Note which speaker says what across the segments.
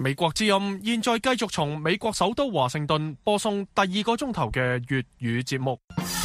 Speaker 1: 美國之音現在繼續從美國首都華盛頓播送第2個鐘頭嘅粵語節目。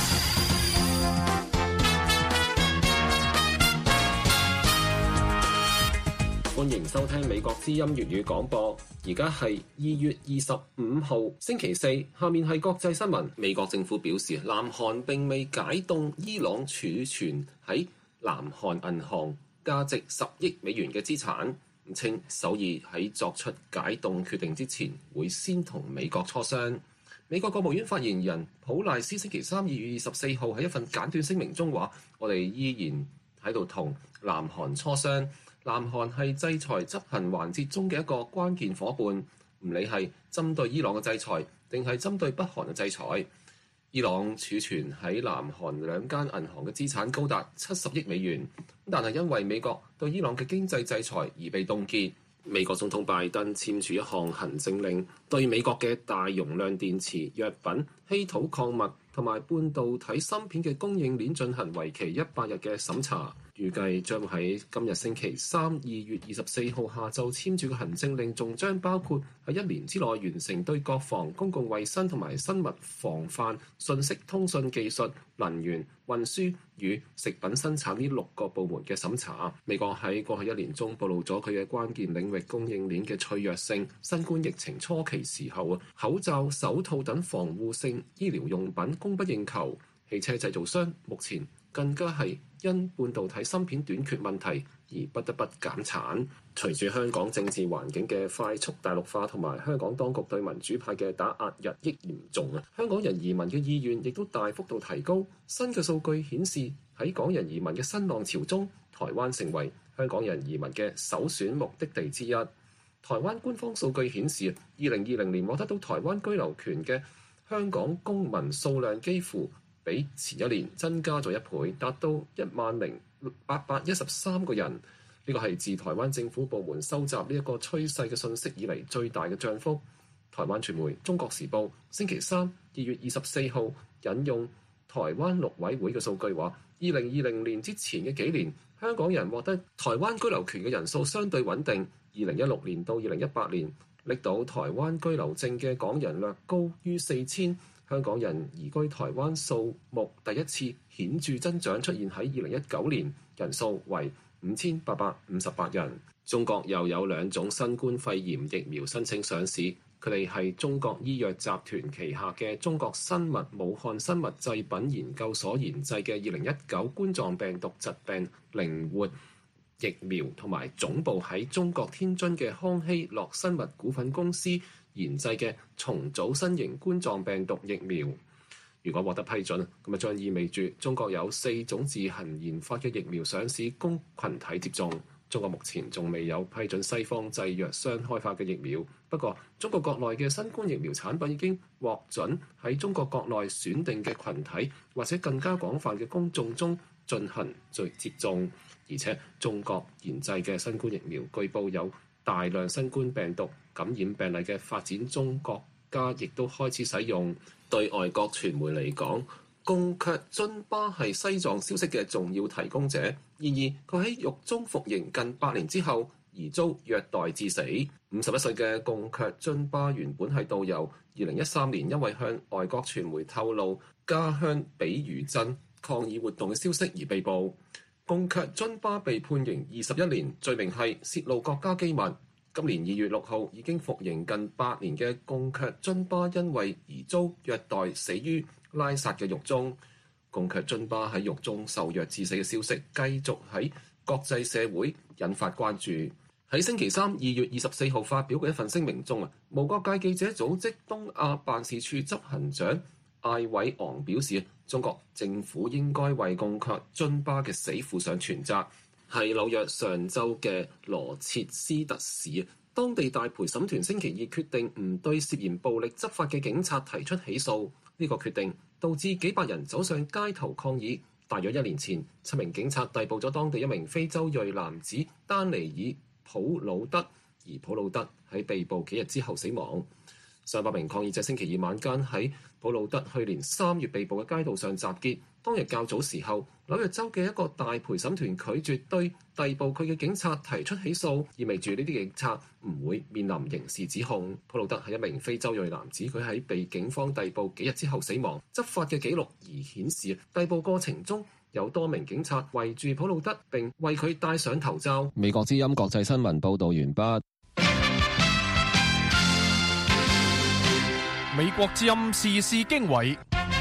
Speaker 2: 歡迎收聽美國之音粵語廣播。而家係2月25號星期四，下面係國際新聞。美國政府表示，南韓並未解凍伊朗儲存喺南韓銀行價值10億美元嘅資產，稱首爾喺作出解凍決定之前，會先同美國磋商。美國國務院發言人普賴斯星期三2月24號喺一份簡短聲明中話：我哋依然喺度同南韓磋商。南韓係制裁執行環節中嘅一個關鍵夥伴，唔理係針對伊朗嘅制裁，定係針對北韓嘅制裁。伊朗儲存喺南韓2間銀行嘅資產高達70億美元，但係因為美國對伊朗嘅經濟制裁而被凍結。美國總統拜登簽署一項行政令，對美國嘅大容量電池、藥品、稀土礦物同埋半導體芯片嘅供應鏈進行為期100日嘅審查。預計將喺今日星期三2月24號下晝簽署嘅行政令，仲將包括喺1年之內完成對國防、公共衛生同埋生物防範、信息通訊技術、能源、運輸與食品生產呢6個部門嘅審查。美國喺過去1年中暴露咗佢嘅關鍵領域供應鏈嘅脆弱性。新冠疫情初期時候，口罩、手套等防護性醫療用品供不應求。汽車製造商目前更加係因半導體芯片短缺問題而不得不減產。隨住香港政治環境嘅快速大陸化同埋香港當局對民主派嘅打壓日益嚴重，香港人移民嘅意願亦都大幅度提高。新嘅數據顯示，喺港人移民嘅新浪潮中，台灣成為香港人移民嘅首選目的地之一。台灣官方數據顯示，2020年獲得到台灣居留權嘅香港公民數量幾乎比前一年增加咗1倍，達到10,813個人。呢個係自台灣政府部門收集呢一個趨勢嘅信息以嚟最大嘅漲幅。台灣傳媒《中國時報》星期三2月24號引用台灣陸委會嘅數據話，2020年之前嘅幾年，香港人獲得台灣居留權嘅人數相對穩定。2016年到2018年，拎到台灣居留證嘅港人略高於4000。香港人移居台灣數目第一次顯著增長，出現喺2019年，人數為5858人。中國又有2種新冠肺炎疫苗申請上市，佢哋係中國醫藥集團旗下嘅中國生物武漢生物製品研究所研製嘅2019冠狀病毒疾病靈活疫苗，同埋總部喺中國天津嘅康希諾生物股份公司研製嘅重組新型冠狀病毒疫苗。如果獲得批准，咁將意味住中國有4種自行研發嘅疫苗上市供群體接種。中國目前仲未有批准西方製藥商開發嘅疫苗，不過中國國內嘅新冠疫苗產品已經獲准喺中國國內選定嘅群體或者更加廣泛嘅公眾中進行接種。而且中國研製嘅新冠疫苗據報有大量新冠病毒感染病例嘅發展中國家亦都開始使用。對外國傳媒嚟講，貢卻津巴係西藏消息嘅重要提供者。然而佢喺獄中服刑近8年之後，而遭虐待致死。51歲嘅貢卻津巴原本係導遊，2013年因為向外國傳媒透露家鄉比如鎮抗議活動嘅消息而被捕。貢卻津巴被判刑21年，罪名係泄露國家機密。今年2月6號已經服刑近8年嘅貢卻津巴，因為而遭虐待死於拉薩嘅獄中。貢卻津巴喺獄中受虐致死嘅消息繼續喺國際社會引發關注。喺星期三2月24號發表嘅一份聲明中，無國界記者組織東亞辦事處執行長艾偉昂表示，中國政府應該為貢卻津巴嘅死負上全責。係紐約上州嘅羅切斯特市，當地大陪審團星期2決定唔對涉嫌暴力執法嘅警察提出起訴。呢個決定導致幾百人走上街頭抗議。大約1年前，7名警察逮捕咗當地一名非洲裔男子丹尼爾普魯德，而普魯德喺被捕幾日之後死亡。 上百名抗議者星期二晚間喺普魯德去年3月被捕嘅街道上集結。當日較早時候，紐約州嘅一個大陪審團拒絕對逮捕佢嘅警察提出起訴，意味住呢啲警察唔會面臨刑事指控。普魯德係一名非洲裔男子，佢喺被警方逮捕幾日之後死亡。執法嘅記錄而顯示，逮捕過程中有多名警察圍住普魯德並為佢戴上頭罩。
Speaker 3: 美國之音國際新聞報導完畢。
Speaker 1: 美國之音時事經緯。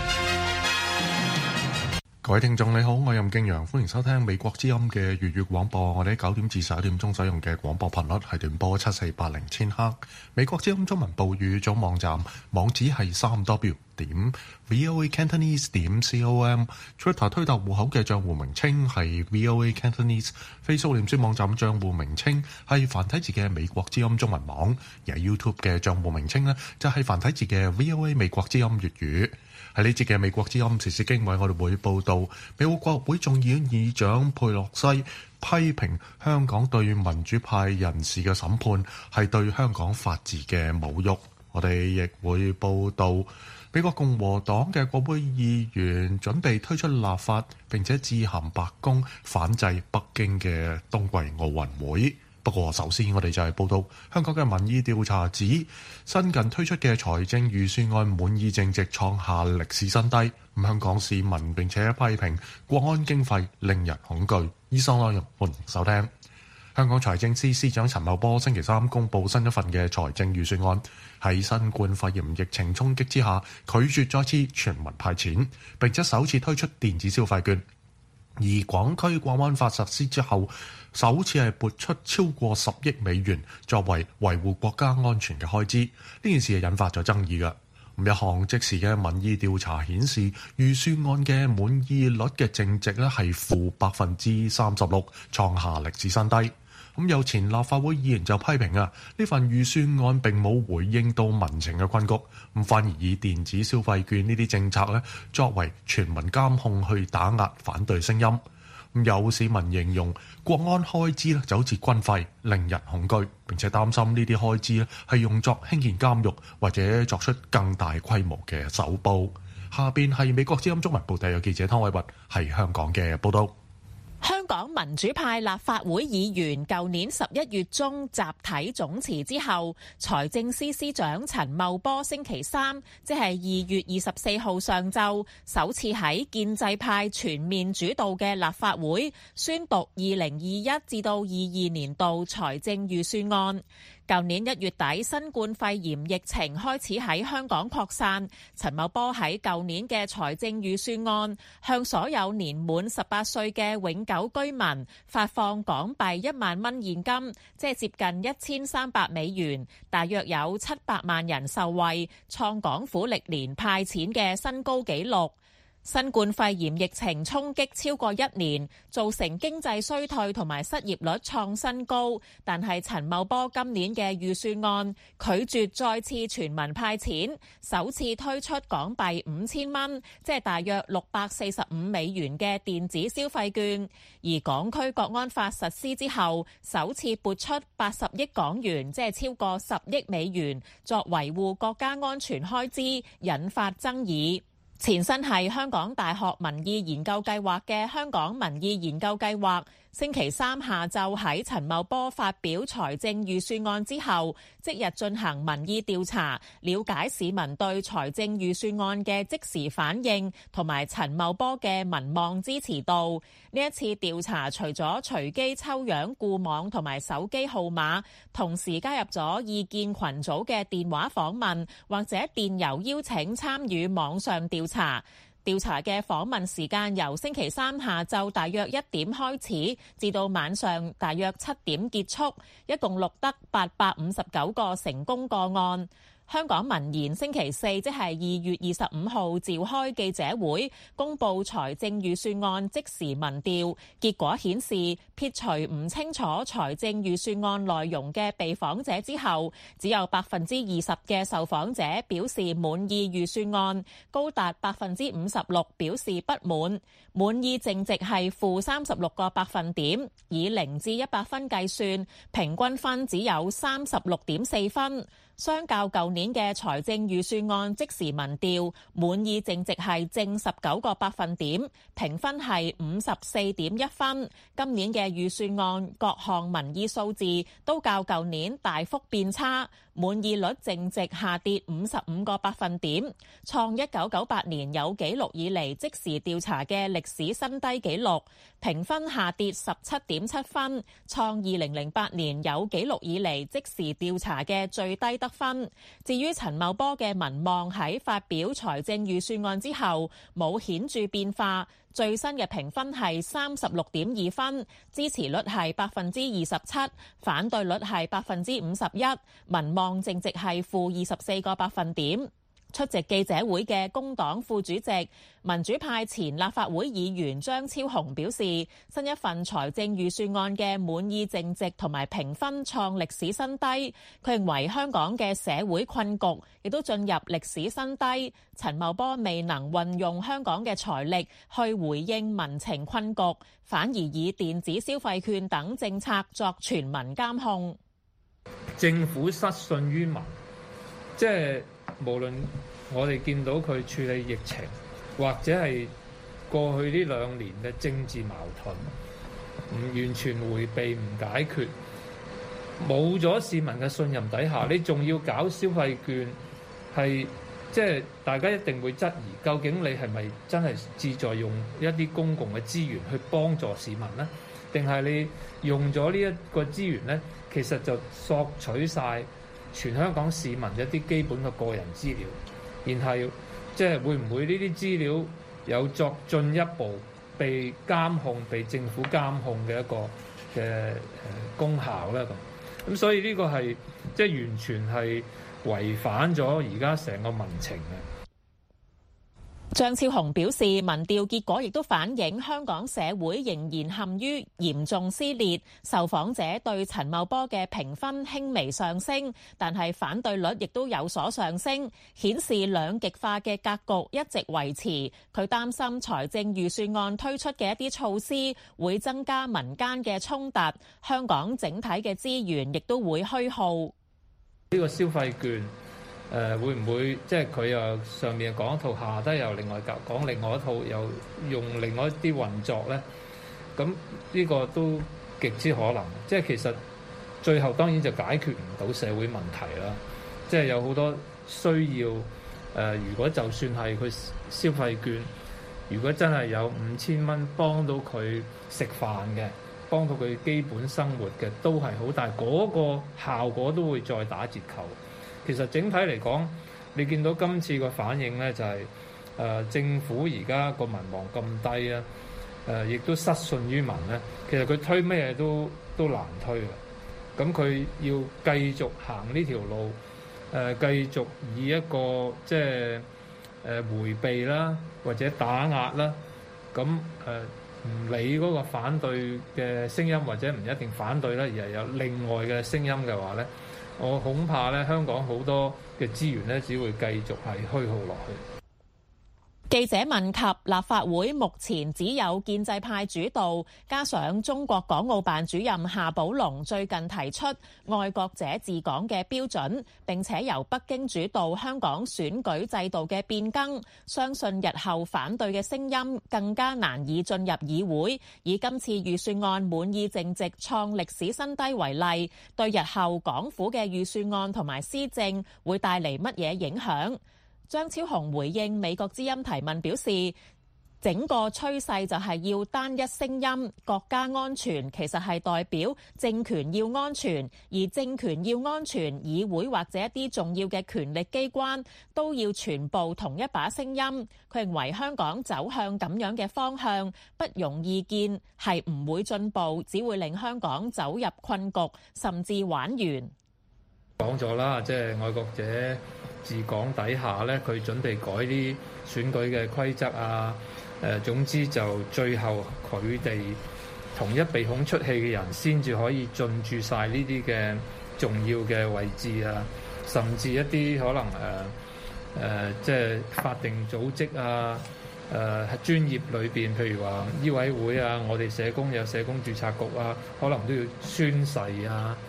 Speaker 4: 各位聽眾你好，我係任敬陽，歡迎收聽美國之音嘅粵語廣播。我哋喺9點至11點鐘使用嘅廣播頻率係短波7480千赫。美國之音中文部語總網站網址係3w.voacantonese.com。Twitter 推特戶口嘅賬戶名稱係 VOA Cantonese。Facebook 臉書網站賬戶名稱係繁體字嘅美國之音中文網。而 YouTube 嘅賬戶名稱呢，就係繁體字嘅 VOA 美國之音粵語。喺呢節嘅美國之音時事經緯，我哋會報道美國國會眾議院議長佩洛西批評香港對民主派人士嘅審判係對香港法治嘅侮辱。我哋亦會報道美國共和黨嘅國會議員準備推出立法，並且致函白宮反制北京嘅冬季奧運會。不過首先我哋就係報道香港嘅民意調查指新近推出嘅財政預算案滿意淨值創下歷史新低。香港市民並且批評國安經費令人恐懼。以上內容歡迎收聽。香港財政司司長陳茂波星期三公布新一份嘅財政預算案，喺新冠肺炎疫情衝擊之下，拒絕再次全民派錢，並且首次推出電子消費券。而港區國安法實施之後，首次係撥出超過10億美元作為維護國家安全嘅開支，呢件事係引發咗爭議嘅。一項即時嘅民意調查顯示，預算案嘅滿意率嘅淨值咧係負36%，創下歷史新低。有前立法會議員就批評呢份預算案並冇回應到民情嘅困局，反而以電子消費券呢啲政策咧作為全民監控去打壓反對聲音。有市民形容國安開支咧就好似軍費，令人恐懼，並且擔心呢啲開支咧係用作興建監獄或者作出更大規模嘅搜捕。下邊係美國之音中文部特約記者湯偉拔係香港嘅報道。
Speaker 5: 香港民主派立法會議員舊年11月中集體總辭之後，財政司司長陳茂波星期三，即係2月24號上晝，首次喺建制派全面主導嘅立法會宣讀2021至到22年度財政預算案。舊年1月底，新冠肺炎疫情開始喺香港擴散。陳茂波喺舊年嘅財政預算案，向所有年滿18歲嘅永久居民發放港幣1萬蚊現金，即係接近1300美元，大約有700萬人受惠，創港府歷年派錢嘅新高紀錄。新冠肺炎疫情衝擊超過1年，造成經濟衰退同埋失業率創新高。但係陳茂波今年嘅預算案拒絕再次全民派錢，首次推出港幣5000蚊，即係大約645美元嘅電子消費券。而港區國安法實施之後，首次撥出80億港元，即係超過10億美元，作維護國家安全開支，引發爭議。前身係香港大學民意研究計劃嘅香港民意研究計劃，星期三下晝喺陳茂波發表財政預算案之後，即日進行民意調查，了解市民對財政預算案嘅即時反應同埋陳茂波嘅民望支持度。呢一次調查除咗隨機抽樣固網同埋手機號碼，同時加入咗意見群組嘅電話訪問或者電郵邀請參與網上調查。調查嘅訪問時間由星期三下晝大約1點開始，至到晚上大約7點結束，一共錄得859個成功個案。香港民研星期四即係2月25號召開記者會，公布財政預算案即時民調，結果顯示撇除唔清楚財政預算案內容嘅被訪者之後，只有20%嘅受訪者表示滿意預算案，高達56%表示不滿，滿意淨值係負36個百分點，以0至100分計算，平均分只有36.4分。 相較舊年嘅財政預算案即時民調，滿意淨值係正19個百分點，評分係54.1分。今年嘅預算案各項民意數字都較舊年大幅變差，滿意率淨值下跌55個百分點，創1998年有紀錄以嚟即時調查嘅歷史新低紀錄。評分下跌17.7分，創2008年有紀錄以嚟即時調查嘅最低得分。至於陳茂波嘅民望喺發表財政預算案之後冇顯著變化，最新嘅評分係36.2分，支持率係27%，反對率係51%，民望淨值係-24個百分點。出席記者會嘅工黨副主席、民主派前立法會議員張超雄表示，新一份財政預算案嘅滿意淨值同埋評分創歷史新低。佢認為香港嘅社會困局亦都進入歷史新低。陳茂波未能運用香港嘅財力去回應民情困局，反而以電子消費券等政策作全民監控。
Speaker 6: 政府失信於民，即係無論我哋見到佢處理疫情，或者係過去呢2年嘅政治矛盾，唔完全迴避唔解決，冇咗市民嘅信任底下，你仲要搞消費券，係即係大家一定會質疑，究竟你係咪真係志在用一啲公共嘅資源去幫助市民呢？定係你用咗呢一個資源呢，其實就索取晒全香港市民一啲基本嘅個人資料，然後即係會唔會呢啲資料有作進一步被監控、被政府監控嘅一個嘅功效咧？咁所以呢個係即係完全係違反咗而家成個民情嘅。
Speaker 5: 張超雄表示，民調結果亦都反映香港社會仍然陷於嚴重撕裂，受訪者對陳茂波嘅評分輕微上升，但係反對率亦都有所上升，顯示兩極化嘅格局一直維持。佢擔心財政預算案推出嘅一啲措施會增加民間嘅衝突，香港整體嘅資源亦都會虛耗。
Speaker 6: 呢個消費券會唔會即係佢又上面講一套，下低又另外講另外一套，又用另外一啲運作呢？咁呢個都極之可能。即係其實最後當然就解決唔到社會問題啦。即係有好多需要如果就算係佢消費券，如果真係有5000蚊幫到佢食飯嘅，幫到佢基本生活嘅，都係好，但係嗰個效果都會再打折扣。其實整體嚟講，你見到今次個反應咧，就係政府而家個民望咁低啊，亦都失信於民咧。其實佢推咩都難推嘅。咁佢要繼續行呢條路，繼續以一個即係迴避啦，或者打壓啦，咁唔理嗰個反對嘅聲音，或者唔一定反對啦，而係有另外嘅聲音嘅話咧，我恐怕咧，香港好多嘅資源咧，只會繼續係虛耗落去。
Speaker 5: 記者問及立法會目前只有建制派主導，加上中國港澳辦主任夏寶龍最近提出愛國者治港嘅標準，並且由北京主導香港選舉制度嘅變更，相信日後反對嘅聲音更加難以進入議會。以今次預算案滿意淨值創歷史新低為例，對日後港府嘅預算案同埋施政會帶嚟乜嘢影響？張超雄回應美國之音提問表示，整個趨勢就係要單一聲音，國家安全其實係代表政權要安全，而政權要安全，議會或者一啲重要嘅權力機關都要全部同一把聲音。佢認為香港走向咁樣嘅方向不容易見，係唔會進步，只會令香港走入困局，甚至玩完。
Speaker 6: 講咗啦，即係愛國者治港底下咧，佢準備改啲選舉嘅規則啊。總之就最後佢哋同一鼻孔出氣嘅人先至可以進駐晒呢啲嘅重要嘅位置啊，甚至一啲可能即係法定組織啊，專業裏邊，譬如話醫委會啊，我哋社工有社工註冊局啊，可能都要宣誓啊。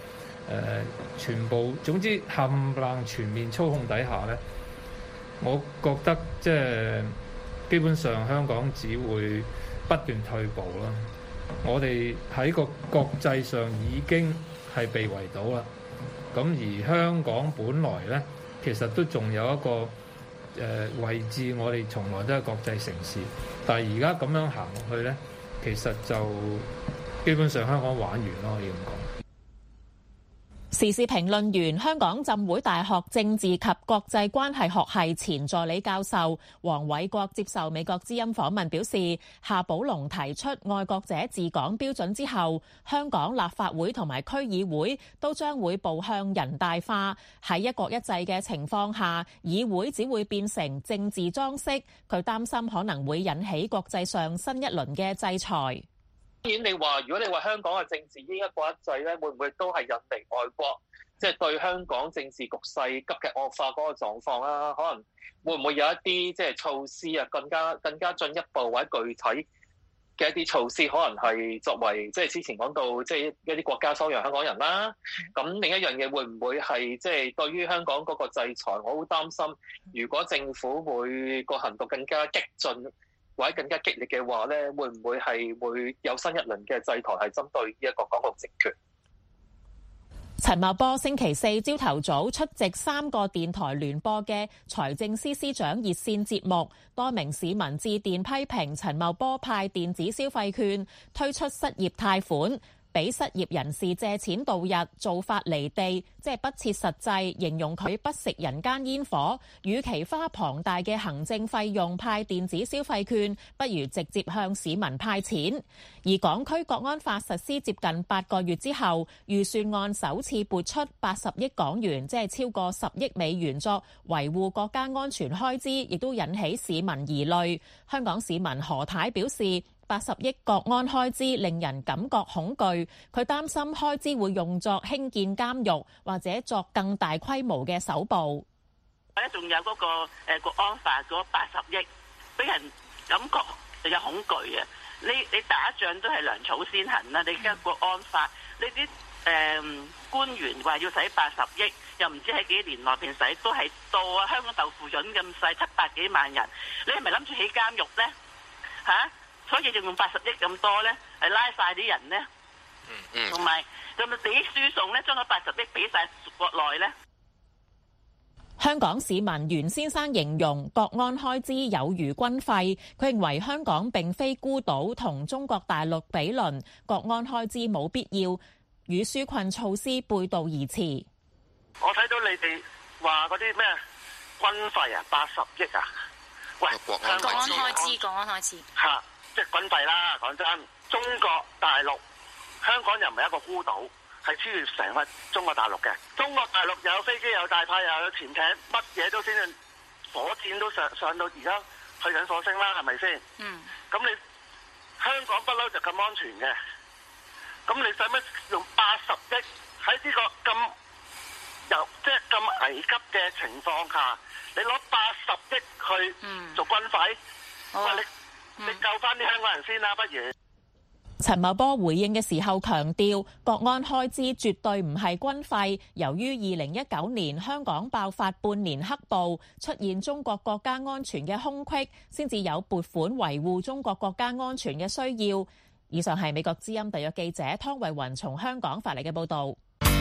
Speaker 6: 全部總之冚唪唥全面操控底下咧，我覺得即係基本上香港只會不斷退步啦。我哋喺個國際上已經係被圍堵啦。咁而香港本來咧，其實都仲有一個位置，我哋從來都係國際城市，但係而家咁樣行落去咧，其實就基本上香港玩完咯，可以咁講。
Speaker 5: 時事評論員、香港浸會大學政治及國際關係學系前助理教授黃偉國接受美國之音訪問表示，夏寶龍提出愛國者治港標準之後，香港立法會同埋區議會都將會步向人大化。喺一國一制嘅情況下，議會只會變成政治裝飾。佢擔心可能會引起國際上新一輪嘅制裁。
Speaker 7: 當然，如果你話香港嘅政治應一國一制咧，會唔會都係引嚟外國即係對香港政治局勢急劇惡化嗰個狀況啦？可能會唔會有一啲即係措施啊，更加進一步或者具體嘅一啲措施，可能係作為即係之前講到即係一啲國家收養香港人啦。咁另一樣嘢會唔會係即係對於香港嗰個制裁？我好擔心，如果政府會個行動更加激進，或者更加激烈嘅話咧，會唔會有新一輪嘅制裁係針對呢一個港共政權？
Speaker 5: 陳茂波星期四朝頭早出席3個電台聯播嘅財政司司長熱線節目，多名市民致電批評陳茂波派電子消費券推出失業貸款，俾失業人士借錢度日，做法離地，即係不切實際，形容佢不食人間煙火。與其花龐大嘅行政費用派電子消費券，不如直接向市民派錢。而港區國安法實施接近8個月之後，預算案首次撥出80億港元，即係超過10億美元作維護國家安全開支，亦都引起市民疑慮。香港市民何太表示，80億國安開支令人感覺恐懼，佢擔心開支會用作興建監獄或者作更大規模嘅搜捕。
Speaker 8: 仲有嗰個國安法嗰80億，俾人感覺有恐懼啊！你打仗都係糧草先行啦，你而家國安法，你啲官員話要使80億，又唔知喺幾年內邊使，都係到啊香港豆腐潤咁細700幾萬人，你係咪諗住起監獄咧？嚇！所以就用80億咁多咧，係拉晒啲人咧，同埋咁咪俾輸送咧，將嗰80億俾晒國內咧。
Speaker 5: 香港市民袁先生形容國安開支有如軍費，佢認為香港並非孤島同中國大陸比鄰，國安開支冇必要，與紓困措施背道而馳。
Speaker 9: 我睇到你哋話嗰啲咩軍費啊，80億啊，喂，國安開支嚇。即係軍費啦，講真，中國大陸香港又唔係一個孤島，係超越成個中國大陸嘅。中國大陸有飛機、有大炮、又有潛艇，乜嘢都先進，火箭都上到而家去緊火星啦，係咪先？咁你香港不嬲就咁安全嘅，咁你使乜用80億喺呢個咁即係咁危急嘅情況下，你攞80億去做軍費？你救翻啲香港人先啦，不如。
Speaker 5: 陳茂波回應嘅時候強調，國安開支絕對唔係軍費。由於2019年香港爆發半年黑暴，出現中國國家安全嘅空隙，先至有撥款維護中國國家安全嘅需要。以上係美國之音特約記者湯慧雲從香港發嚟嘅報導。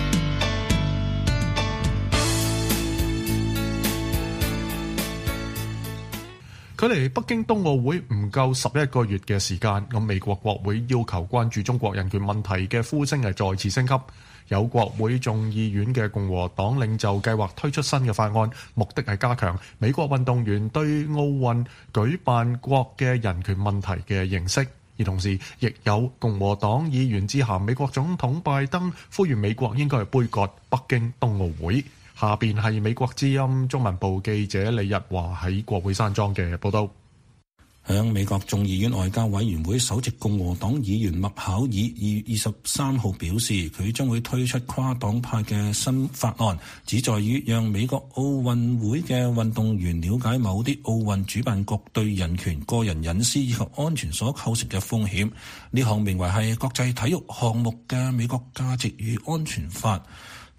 Speaker 4: 距離北京冬奧會唔夠11個月嘅時間，咁美國國會要求關注中國人權問題嘅呼聲係再次升級。有國會眾議院嘅共和黨領袖計劃推出新嘅法案，目的係加強美國運動員對奧運舉辦國嘅人權問題嘅認識。而同時，亦有共和黨議員致函美國總統拜登，呼籲美國應該係杯葛北京冬奧會。下邊係美國之音中文部記者李日華喺國會山莊嘅報道。
Speaker 10: 響美國眾議院外交委員會首席共和黨議員麥考爾2月23號表示，佢將會推出跨黨派嘅新法案，旨在於讓美國奧運會嘅運動員了解某啲奧運主辦國對人權、個人隱私以及安全所構成嘅風險。呢項名為係國際體育項目嘅美國價值與安全法，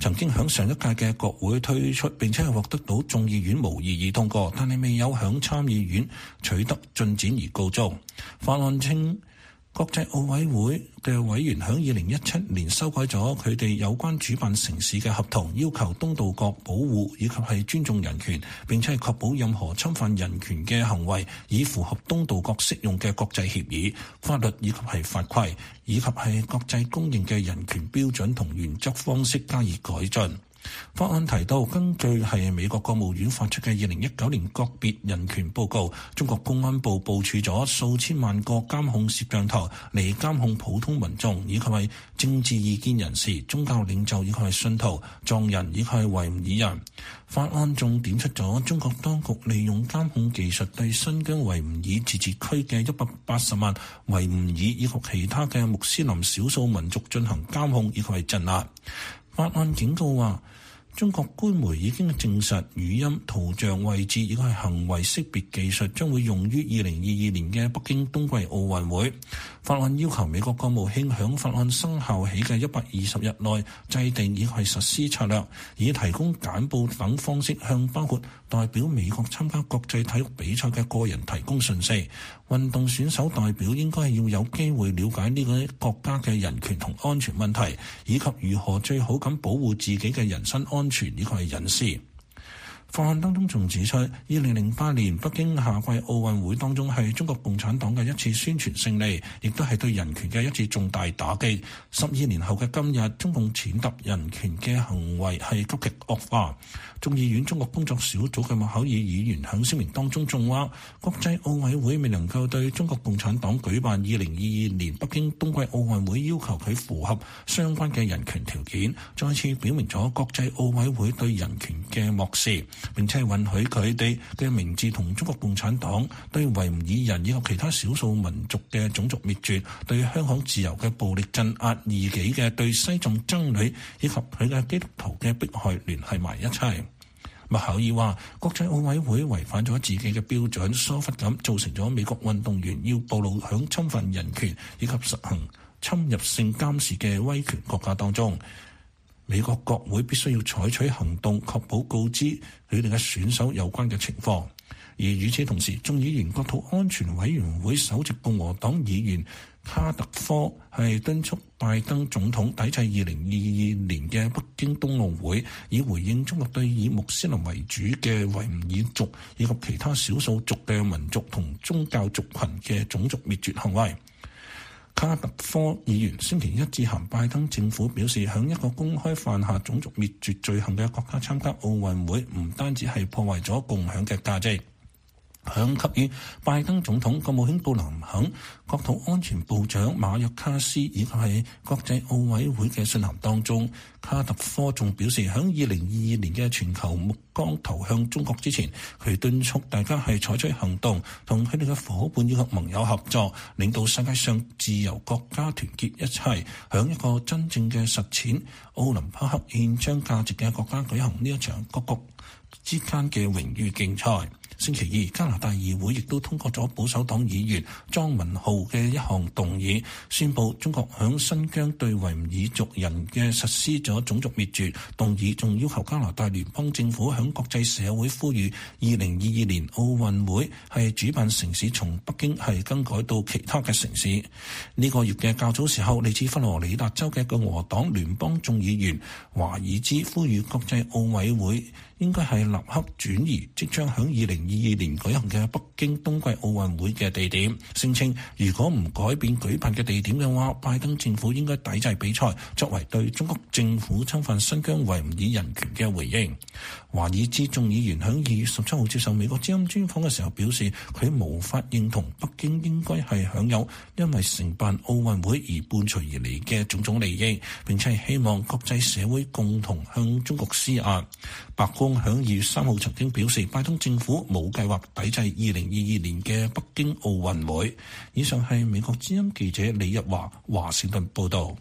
Speaker 10: 曾經響上一屆嘅國會推出，並且係獲得到眾議院無異議通過，但係未有響參議院取得進展而告終。法案稱，國際奧委會嘅委員響2017年修改咗佢哋有關主辦城市嘅合同，要求東道國保護以及係尊重人權，並且係確保任何侵犯人權嘅行為以符合東道國適用嘅國際協議、法律以及係法規，以及係國際公認嘅人權標準同原則方式加以改進。法案提到，根據係美國國務院發出嘅2019年個別人權報告，中國公安部部署咗數千萬個監控攝像頭嚟監控普通民眾，以及係政治意見人士、宗教領袖，以及係信徒、藏人，以及係維吾爾人。法案仲點出咗中國當局利用監控技術對新疆維吾爾自治區嘅180萬維吾爾以及其他嘅穆斯林少數民族進行監控以及係鎮壓。法案警告話，中國官媒已經證實語音、圖像、位置以及係行為識別技術將會用於2022年嘅北京冬季奧運會。法案要求美國國務卿響法案生效起嘅120日內制定以及係實施策略，以提供簡報等方式向包括代表美國參加國際體育比賽嘅個人提供信息。運動選手代表應該要有機會了解呢個國家嘅人權同安全問題，以及如何最好咁保護自己嘅人身安全以及係隱私。法案當中仲指出，2008年北京夏季奧運會當中係中國共產黨嘅一次宣傳勝利，亦都係對人權嘅一次重大打擊。12年後嘅今日，中共踐踏人權嘅行為係急劇惡化。眾議院中國工作小組嘅麥考爾議員喺聲明當中仲話，國際奧委會未能夠對中國共產黨舉辦2022年北京冬季奧運會要求佢符合相關嘅人權條件，再次表明咗國際奧委會對人權嘅漠視，並且允許佢哋嘅名字同中國共產黨對維吾爾人以及其他少數民族嘅種族滅絕、對香港自由嘅暴力鎮壓、異己嘅對西藏僧侶以及佢嘅基督徒嘅迫害聯繫埋一齊。麥考爾話，國際奧委會違反咗自己嘅標準，疏忽咁造成咗美國運動員要暴露響侵犯人權以及實行侵入性監視嘅威權國家當中。美國國會必須要採取行動，確保告知佢哋嘅選手有關嘅情況。而與此同時，眾議院國土安全委員會首席共和黨議員卡特科係敦促拜登總統抵制2022年嘅北京冬奧會，以回應中國對以穆斯林為主嘅維吾爾族以及其他少數族嘅民族同宗教族群嘅種族滅絕行為。卡特科議員星期一致函拜登政府，表示響一個公開犯下種族滅絕罪行嘅國家參加奧運會，唔單止係破壞咗共享嘅價值。響給予拜登總統、國務卿布林肯、國土安全部長馬約卡斯以及係國際奧委會嘅信函當中，卡特科仲表示，響2022年嘅全球目光投向中國之前，佢敦促大家係採取行動，同佢哋嘅夥伴以及盟友合作，令到世界上自由國家團結一齊，響一個真正嘅實踐奧林匹克憲章價值嘅國家舉行呢一場各國之間嘅榮譽競賽。星期二，加拿大議會亦都通過咗保守黨議員莊文浩嘅一項動議，宣布中國響新疆對維吾爾族人嘅實施咗種族滅絕。動議仲要求加拿大聯邦政府響國際社會呼籲2022年奧運會係主辦城市從北京係更改到其他嘅城市。呢個月嘅較早時候，嚟自佛羅里達州嘅共和黨聯邦眾議員華爾茲呼籲國際奧委會應該係立刻轉移即將響2022年舉行嘅北京冬季奧運會嘅地點，聲稱如果唔改變舉辦嘅地點嘅話，拜登政府應該抵制比賽，作為對中國政府侵犯新疆維吾爾人權嘅回應。華爾茲眾議員響2月17號接受美國之音專訪嘅時候表示，佢無法認同北京應該係享有因為承辦奧運會而伴隨而嚟嘅種種利益，並且係希望國際社會共同向中國施壓。白宮響2月3號曾經表示，拜登政府冇計劃抵制2022年嘅北京奧運會。以上係美國之音記者李日華華盛頓報道。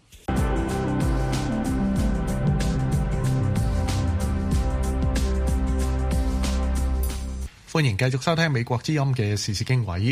Speaker 4: 歡迎繼續收聽美國之音嘅時事經緯。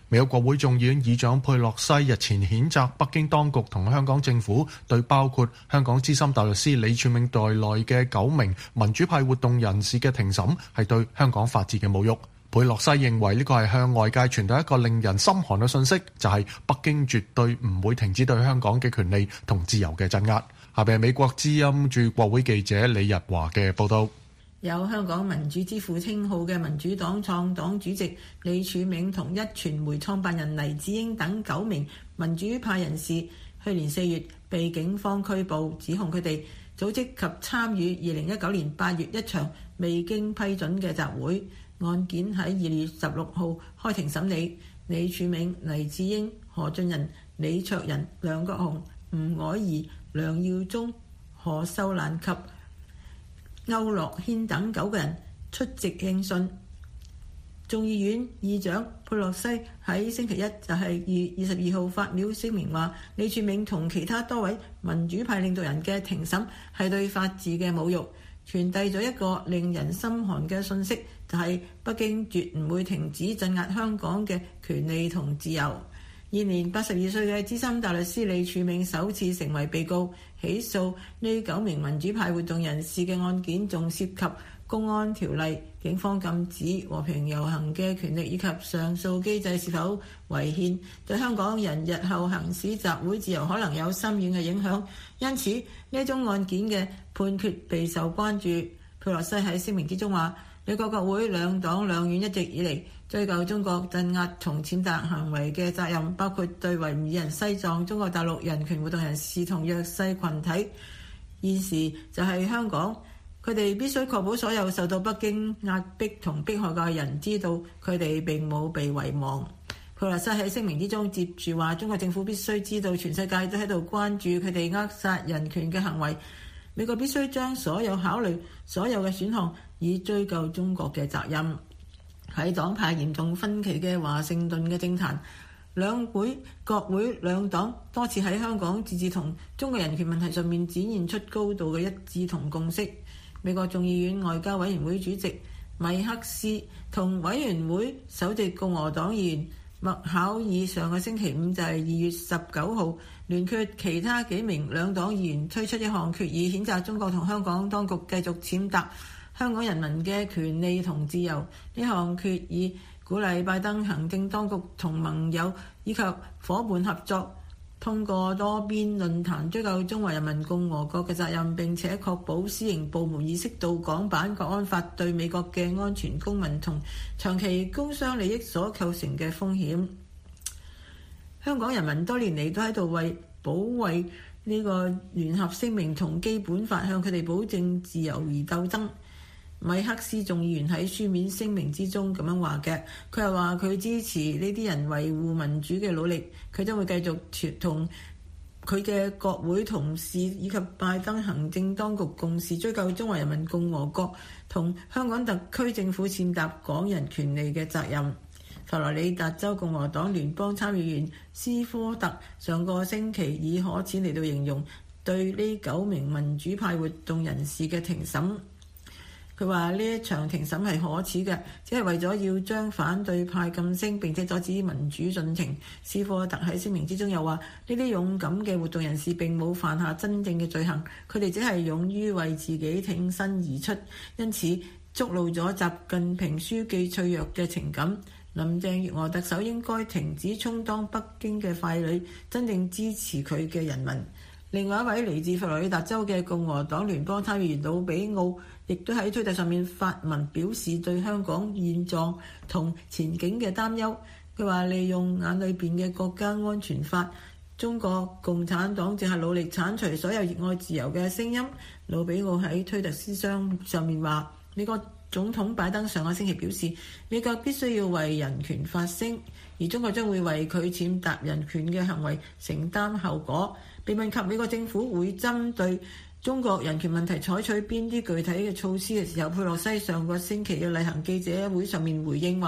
Speaker 4: 美國國會眾議院議長佩洛西日前譴責北京當局同香港政府對包括香港資深大律師李柱銘在內嘅9名民主派活動人士嘅庭審係對香港法治嘅侮辱。佩洛西認為呢個係向外界傳達一個令人心寒嘅信息，就係北京絕對唔會停止對香港嘅權利同自由嘅鎮壓。下邊係美國之音駐國會記者李日華嘅報道。
Speaker 11: 有香港民主之父稱號嘅民主黨創黨主席李柱銘同壹傳媒創辦人黎智英等9名民主派人士，去年4月被警方拘捕，指控佢哋組織及參與2019年8月一場未經批准嘅集會。案件喺2月16號開庭審理，李柱銘、黎智英、何俊仁、李卓人、梁國雄、吳靄儀、梁耀忠、何秀蘭及區諾軒等9個人出席應訊。眾議院議長佩洛西喺星期一就係2月22號發表聲明話，李柱銘同其他多位民主派領導人嘅庭審係對法治嘅侮辱，傳遞咗一個令人心寒嘅訊息，就係北京絕唔會停止鎮壓香港嘅權利同自由。現年82歲嘅資深大律師李柱銘首次成為被告，起訴呢9名民主派活動人士嘅案件仲涉及公安條例、警方禁止和平遊行嘅權利以及上訴機制是否違憲，對香港人日後行使集會自由可能有深遠嘅影響。因此呢宗案件嘅判決備受關注。佩洛西喺聲明之中話，美國國會兩黨兩院一直以嚟追究中國鎮壓同踐踏行為嘅責任，包括對維吾爾人、西藏、中國大陸人權活動人士同弱勢群體。現時就係香港，佢哋必須確保所有受到北京壓迫同迫害嘅人知道佢哋並冇被遺忘。佩洛西喺聲明之中接住話，中國政府必須知道全世界都喺度關注佢哋扼殺人權嘅行為，美國必須將所有考慮所有嘅選項以追究中國嘅責任。喺黨派嚴重分歧嘅華盛頓嘅政壇，國會兩黨多次喺香港自治同中國人權問題上面展現出高度嘅一致同共識。美國眾議院外交委員會主席米克斯同委員會首席共和黨議員麥考爾上個星期五就係2月19號聯決其他幾名兩黨議員推出一項決議，譴責中國同香港當局繼續踐踏香港人民嘅權利同自由。呢項決議鼓勵拜登行政當局同盟友以及伙伴合作，通過多邊論壇追究中華人民共和國嘅責任，並且確保私營部門意識到港版國安法對美國嘅安全、公民同長期工商利益所構成嘅風險。香港人民多年嚟都喺度為保衛呢個聯合聲明同基本法向佢哋保證自由而鬥爭。米克斯眾議員喺書面聲明之中咁樣話嘅，佢係話佢支持呢啲人維護民主嘅努力，佢將會繼續同佢嘅國會同事以及拜登行政當局共事，追究中華人民共和國同香港特區政府踐踏港人權利嘅責任。佛羅里達州共和黨聯邦參議員斯科特上個星期以可恥嚟到形容對呢9名民主派活動人士嘅庭審。佢話呢一場庭審係可恥嘅，只係為咗要將反對派噤聲，並且阻止民主進程。斯科特喺聲明之中又話，呢啲勇敢嘅活動人士並冇犯下真正嘅罪行，佢哋只係勇於為自己挺身而出，因此觸怒咗習近平書記脆弱嘅情感。林鄭月娥特首應該停止充當北京嘅傀儡，真正支持佢嘅人民。另外一位嚟自佛羅里達州嘅共和黨聯邦參議員魯比奧亦都喺推特上面發文表示對香港現狀同前景嘅擔憂。佢話利用眼裏邊嘅國家安全法，中國共產黨正係努力剷除所有熱愛自由嘅聲音。魯比奧喺推特私箱上面話，美國總統拜登上個星期表示，美國必須要為人權發聲，而中國將會為佢踐踏人權嘅行為承擔後果。被問及美國政府會針對中國人權問題採取邊啲具體嘅措施嘅時候，佩洛西上個星期嘅例行記者會上面回應話，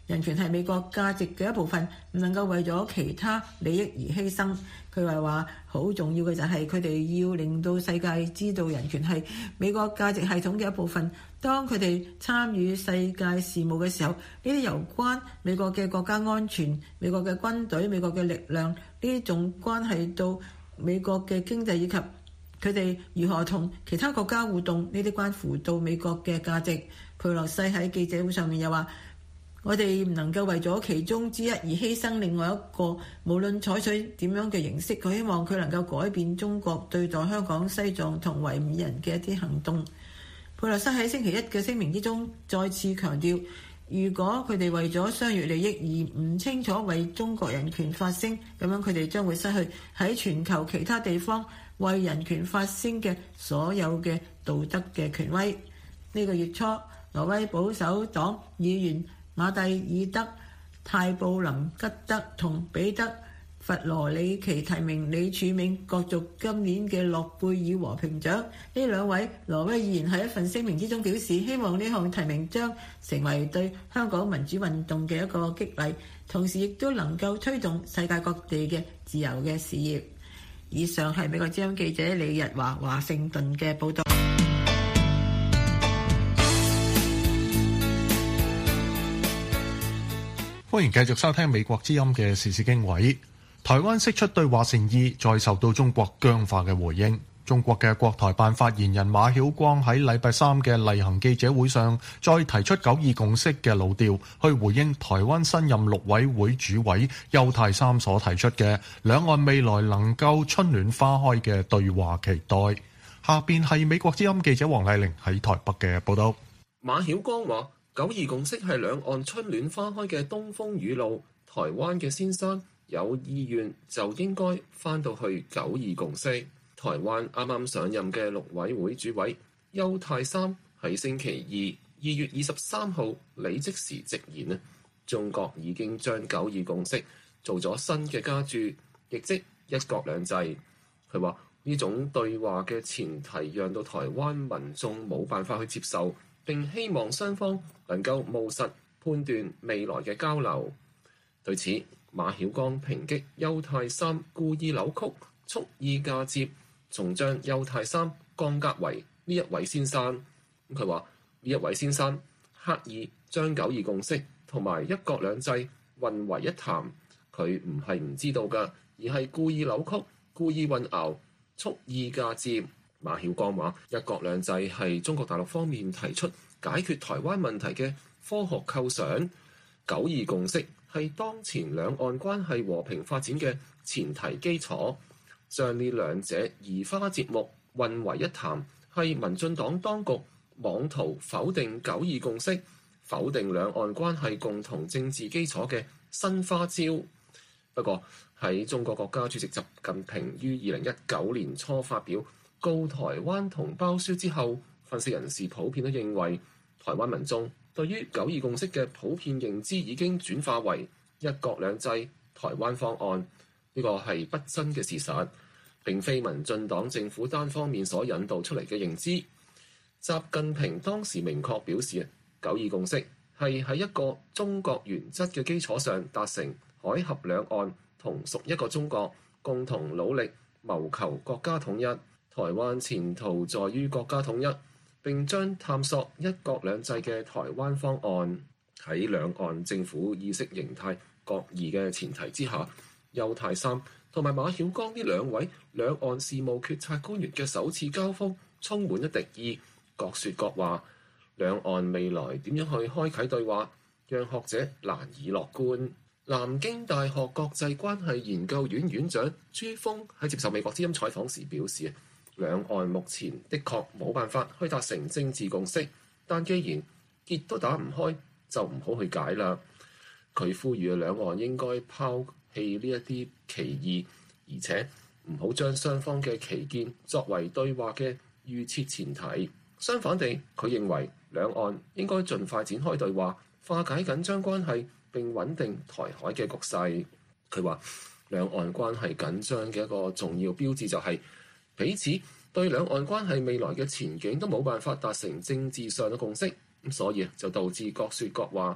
Speaker 11: 人權係美國價值嘅一部分，唔能夠為咗其他利益而犧牲。佢話好重要嘅就係佢哋要令到世界知道人權係美國價值系統嘅一部分。當佢哋參與世界事務嘅時候，呢啲有關美國嘅國家安全、美國嘅軍隊、美國嘅力量，呢啲仲關係到美國嘅經濟以及佢哋如何同其他國家互動，呢啲關乎到美國嘅價值。佩洛西喺記者會上面又話：我哋唔能夠為咗其中之一而犧牲另外一個，無論採取點樣嘅形式。佢希望佢能夠改變中國對待香港、西藏同維吾爾人嘅一啲行動。佩洛西喺星期一嘅聲明之中再次強調，如果佢哋為咗商業利益而唔清楚為中國人權發聲，咁樣佢哋將會失去喺全球其他地方為人權發聲嘅所有嘅道德嘅權威。呢個月初，挪威保守黨議員馬蒂爾德泰布林吉德同彼得弗羅里奇提名李柱銘角逐今年嘅諾貝爾和平獎。呢兩位挪威議員喺一份聲明之中表示，希望呢項提名將成為對香港民主運動嘅一個激勵，同時亦都能夠推動世界各地嘅自由嘅事業。以上係美國之音記者李日華華盛頓嘅報道。
Speaker 4: 歡迎繼續收聽美國之音嘅時事經緯。台灣釋出對話誠意，再受到中國僵化嘅回應。中國嘅國台辦發言人馬曉光喺禮拜三嘅例行記者會上，再提出九二共識嘅老調，去回應台灣新任陸委會主委邱太三所提出嘅兩岸未來能夠春暖花開嘅對話期待。下邊係美國之音記者黃麗玲喺台北嘅報道。
Speaker 2: 馬曉光話：九二共識係兩岸春暖花開嘅東風雨露，台灣嘅先生有意願就應該返到去九二共識。台灣啱啱上任嘅陸委會主委邱太三喺星期二2月23號履職時直言咧，中國已經將九二共識做咗新嘅加注，亦即一國兩制。佢話呢種對話嘅前提讓到台灣民眾冇辦法去接受，並希望雙方能夠務實判斷未來嘅交流。對此，馬曉光抨擊邱太三故意扭曲、蓄意嫁接，仲將邱太三降格為呢一位先生。佢話呢一位先生刻意將九二共識同埋一國兩制混為一談，佢唔係唔知道㗎，而係故意扭曲、故意混淆、蓄意嫁接。馬曉光話：一國兩制係中國大陸方面提出解決台灣問題嘅科學構想，九二共識係當前兩岸關係和平發展嘅前提基礎。將呢兩者移花接木、混為一談，係民進黨當局妄圖否定九二共識、否定兩岸關係共同政治基礎嘅新花招。不過喺中國國家主席習近平於2019年初發表告台灣同胞書之後，分析人士普遍都認為，台灣民眾對於九二共識嘅普遍認知已經轉化為一國兩制台灣方案。呢個係不爭嘅事實，並非民進黨政府單方面所引導出嚟嘅認知。習近平當時明確表示，九二共識係喺一個中國原則嘅基礎上達成海峽兩岸同屬一個中國，共同努力謀求國家統一。台灣前途在於國家統一，並將探索一國兩制嘅台灣方案。喺兩岸政府意識形態各異嘅前提之下，邱太三同埋馬曉光呢兩位兩岸事務決策官員嘅首次交鋒充滿咗敵意，各說各話。兩岸未來點樣去開啓對話，讓學者難以樂觀。南京大學國際關係研究院院長朱峰喺接受美國之音採訪時表示，兩岸目前的確冇辦法去達成政治共識，但既然結都打唔開，就唔好去解啦。佢呼籲兩岸應該拋棄呢一啲歧義，而且唔好將雙方嘅歧見作為對話嘅預設前提。相反地，佢認為兩岸應該盡快展開對話，化解緊張關係並穩定台海嘅局勢。佢話兩岸關係緊張嘅一個重要標誌就係彼此對兩岸關係未來嘅前景都冇辦法達成政治上嘅共識，咁所以就導致各說各話。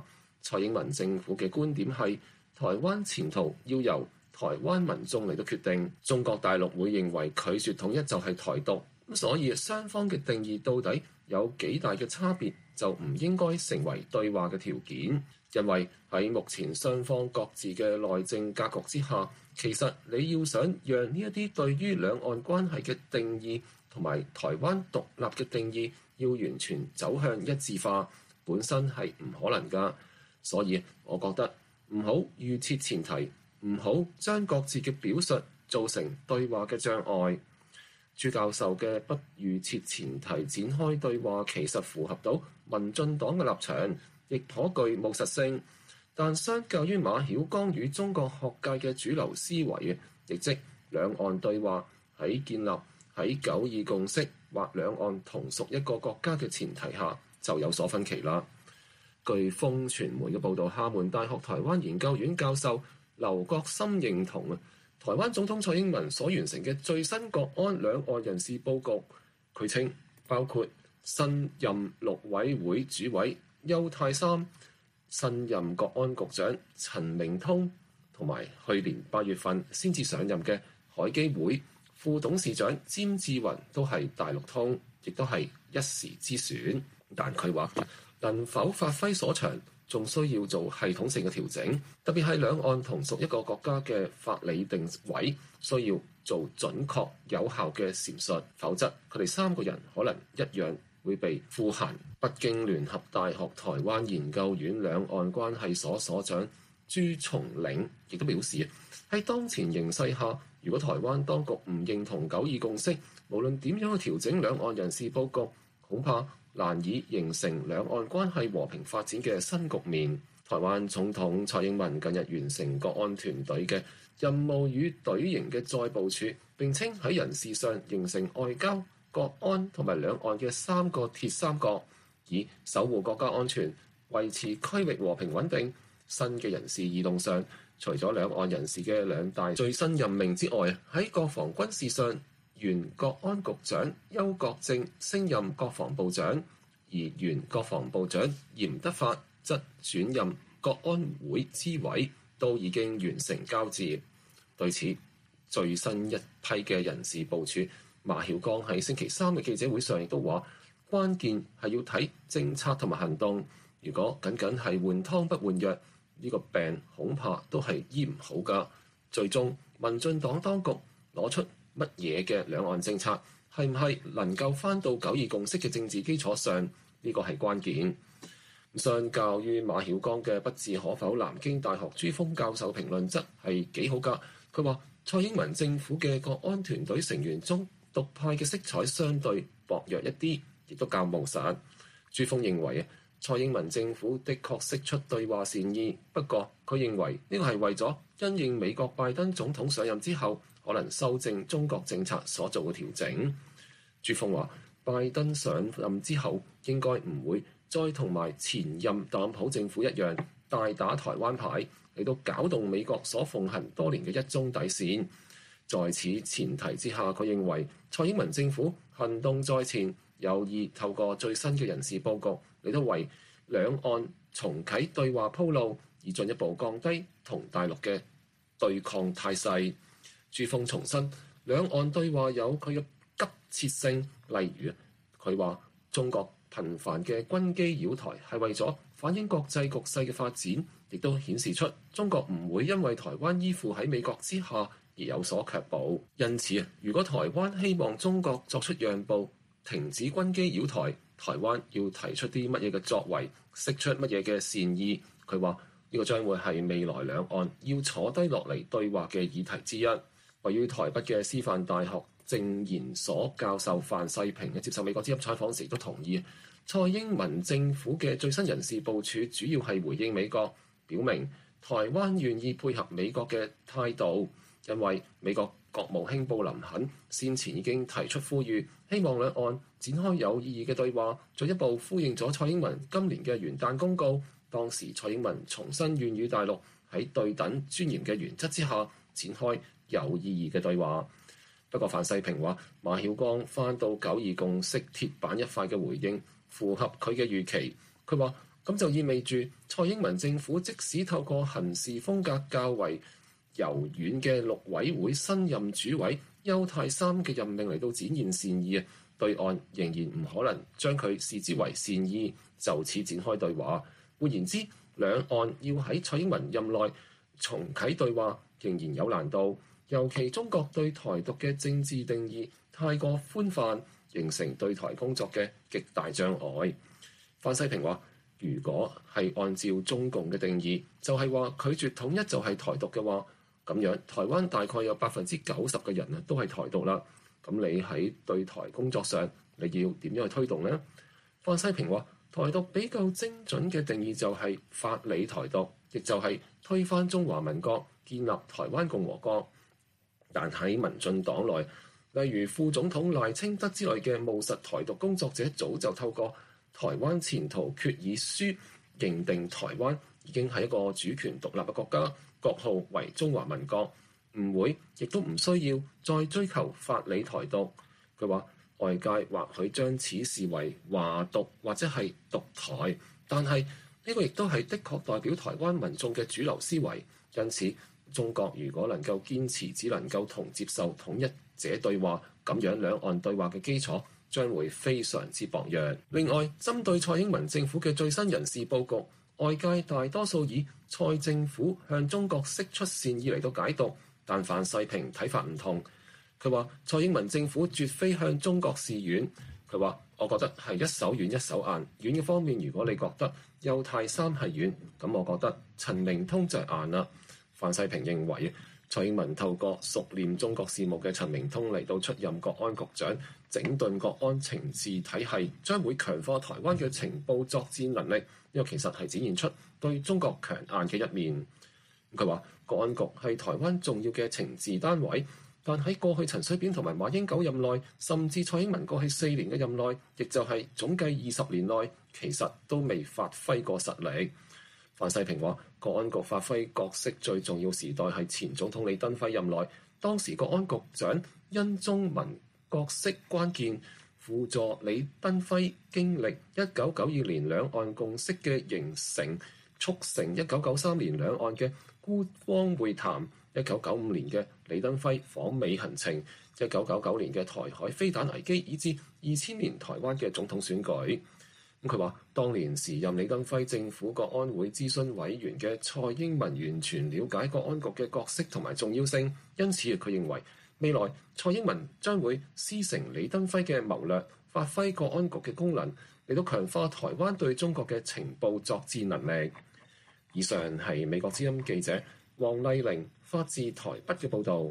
Speaker 2: 蔡英文政府嘅觀點係台灣前途要由台灣民眾嚟到決定，中國大陸會認為拒絕統一就係台獨，咁所以雙方嘅定義到底有幾大嘅差別，就唔應該成為對話嘅條件。因為喺目前雙方各自嘅內政格局之下，其實你要想讓呢一啲對於兩岸關係嘅定義同埋台灣獨立嘅定義要完全走向一致化，本身係唔可能㗎。所以我覺得唔好預設前提，唔好將各自嘅表述造成對話嘅障礙。朱教授嘅不預設前提展開對話，其實符合到民進黨嘅立場，亦頗具務實性。但相較於馬曉光與中國學界嘅主流思維，亦即兩岸對話喺建立喺九二共識或兩岸同屬一個國家嘅前提下，就有所分歧啦。據風傳媒嘅報導，廈門大學台灣研究院教授劉國森認同台灣總統蔡英文所完成嘅最新國安兩岸人事佈局，佢稱包括新任陸委會主委邱太三、新任國安局長陳明通，同埋去年8月份先至上任嘅海基會副董事長詹志雲都係大陸通，亦都係一時之選。但佢話能否發揮所長，仲需要做系統性嘅調整，特別係兩岸同屬一個國家嘅法理定位，需要做準確有效嘅闡述，否則佢哋3個人可能一樣會被敷衍。北京聯合大學台灣研究院兩岸關係所所長朱松嶺亦都表示，喺當前形勢下，如果台灣當局唔認同9·2共識，無論點樣去調整兩岸人事佈局，恐怕難以形成兩岸關係和平發展嘅新局面。台灣總統蔡英文近日完成國安團隊嘅任務與隊形嘅再部署，並稱喺人事上形成外交、國安同埋兩岸嘅3個鐵三角，以守護國家安全、維持區域和平穩定。新嘅人事異動上，除咗兩岸人士嘅2大最新任命之外，喺國防軍事上，原國安局長邱國正升任國防部長，而原國防部長嚴德發則轉任國安會諮委，都已經完成交接。對此，最新一批嘅人事部署，馬曉光喺星期3嘅記者會上亦都話，關鍵係要睇政策同埋行動。如果僅僅係換湯不換藥，呢個病恐怕都係醫唔好㗎。最終，民進黨當局攞出乜嘢嘅兩岸政策，係唔係能夠返到9·2共識嘅政治基礎上？呢個係關鍵。相較於馬曉光嘅不置可否，南京大學朱峰教授評論則係幾好㗎。佢話蔡英文政府嘅國安團隊成員中，獨派嘅色彩相對薄弱一啲，亦都較務實。朱峰認為蔡英文政府的確釋出對話善意，不過佢認為呢個係為咗因應美國拜登總統上任之後可能修正中國政策所做嘅調整。朱峰話，拜登上任之後應該唔會再同埋前任特朗普政府一樣大打台灣牌，嚟到搞動美國所奉行多年嘅一中底線。在此前提之下，佢認為蔡英文政府行動在前，有意透過最新嘅人事佈局嚟到為兩岸重啟對話鋪路，以進一步降低同大陸嘅對抗態勢。朱峰重申，兩岸對話有佢嘅急切性，例如佢話中國頻繁嘅軍機擾台係為咗反映國際局勢嘅發展，亦都顯示出中國唔會因為台灣依附喺美國之下而有所卻步。因此如果台灣希望中國作出讓步，停止軍機擾台，台灣要提出啲乜嘢嘅作為，釋出乜嘢嘅善意。佢話呢個將會係未來兩岸要坐低落嚟對話嘅議題之一。位於台北嘅師範大學政研所教授范世平接受美國之音採訪時都同意，蔡英文政府嘅最新人事部署主要係回應美國，表明台灣願意配合美國嘅態度，因為美國國務卿布林肯先前已經提出呼籲，希望兩岸展開有意義嘅對話，進一步呼應咗蔡英文今年嘅元旦公告。當時蔡英文重申願與大陸喺對等尊嚴嘅原則之下展開有意義嘅對話。不過范世平話，馬曉光返到9·2共識鐵板一塊嘅回應符合佢嘅預期。佢話咁就意味住蔡英文政府即使透過行事風格較為柔軟嘅陸委會新任主委邱太三嘅任命嚟到展現善意啊，對岸仍然唔可能將佢視之為善意，就此展開對話。換言之，兩岸要喺蔡英文任內重啟對話仍然有難度，尤其中國對台獨嘅政治定義太過寬泛，形成對台工作嘅極大障礙。范世平話：如果係按照中共嘅定義，就係話拒絕統一就係台獨嘅話，咁樣台灣大概有90%嘅人啊都係台獨啦。咁你喺對台工作上，你要點樣去推動呢？范世平話：台獨比較精準嘅定義就係法理台獨，亦就係推翻中華民國，建立台灣共和國。但喺民進黨內，例如副總統賴清德之類嘅務實台獨工作者，早就透過台灣前途決議書認定台灣已經係一個主權獨立嘅國家，國號為中華民國，唔會亦都唔需要再追求法理台獨。佢話外界或許將此視為華獨或者係獨台，但係呢個亦都係的確代表台灣民眾嘅主流思維。因此中國如果能夠堅持只能夠同接受統一者對話，咁樣兩岸對話嘅基礎將會非常之薄弱。另外，針對蔡英文政府嘅最新人事佈局，外界大多數以蔡政府向中國釋出善意嚟到解讀，但范世平睇法唔同。佢話蔡英文政府絕非向中國示軟。佢話我覺得係一手軟一手硬。軟嘅方面，如果你覺得邱太三係軟，咁我覺得陳明通就係硬啦。范世平認為蔡英文透過熟練中國事務嘅陳明通嚟到出任國安局長，整頓國安情治體系，將會強化台灣嘅情報作戰能力。呢個其實係展現出對中國強硬嘅一面。佢話國安局係台灣重要嘅情治單位，但喺過去陳水扁同埋馬英九任內，甚至蔡英文過去4年嘅任內，亦就係總計20年內，其實都未發揮過實力。范世平話：國安局發揮角色最重要時代係前總統李登輝任內，當時國安局長殷宗文角色關鍵，輔助李登輝經歷1992年兩岸共識嘅形成，促成1993年兩岸嘅官方會談，1995年嘅李登輝訪美行程，1999年嘅台海飛彈危機，以至2000年台灣嘅總統選舉。佢話：當年時任李登輝政府國安會諮詢委員嘅蔡英文完全了解國安局嘅角色同埋重要性，因此佢認為未來蔡英文將會師承李登輝嘅謀略，發揮國安局嘅功能，嚟到強化台灣對中國嘅情報作戰能力。以上係美國之音記者黃麗玲發自台北嘅報導。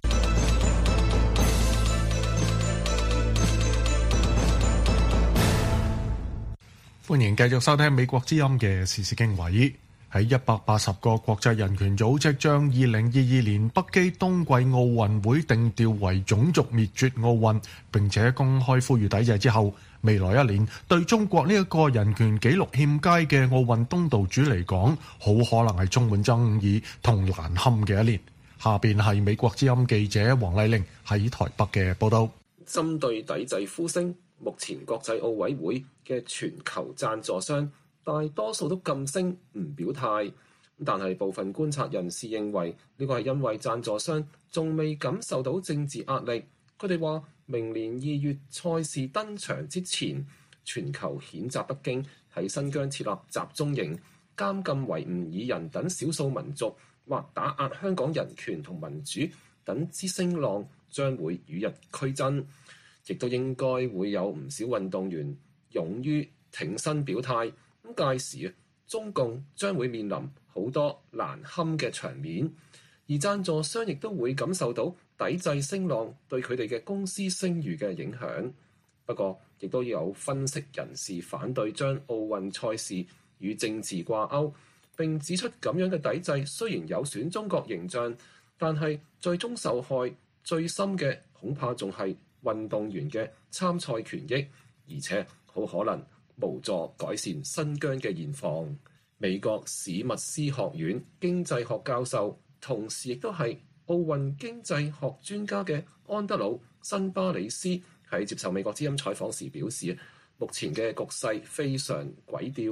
Speaker 4: 歡迎繼續收聽美國之音嘅時事經緯。喺180個國際人權組織將2022年北京冬季奧運會定調為種族滅絕奧運，並且公開呼籲抵制之後，未來一年對中國呢一個人權紀錄欠佳嘅奧運東道主嚟講，好可能係充滿爭議同難堪嘅一年。下邊係美國之音記者黃麗玲喺台北嘅報道。
Speaker 2: 針對抵制呼聲，目前國際奧委會嘅全球贊助商大多數都噤聲唔表態，但係部分觀察人士認為呢個係因為贊助商仲未感受到政治壓力。佢哋話明年2月賽事登場之前，全球譴責北京喺新疆設立集中營、監禁維吾爾人等少數民族或打壓香港人權同民主等之聲浪將會與日俱增，亦都應該會有唔少運動員勇於挺身表態。咁屆時中共將會面臨好多難堪嘅場面，而贊助商亦都會感受到抵制聲浪對佢哋嘅公司聲譽嘅影響。不過，亦都有分析人士反對將奧運賽事與政治掛鈎，並指出咁樣嘅抵制雖然有損中國形象，但係最終受害最深嘅恐怕仲係運動員嘅參賽權益，而且好可能無助改善新疆嘅現況。美國史密斯學院經濟學教授，同時亦都係奧運經濟學專家嘅安德魯辛巴里斯喺接受美國之音採訪時表示，目前嘅局勢非常詭調，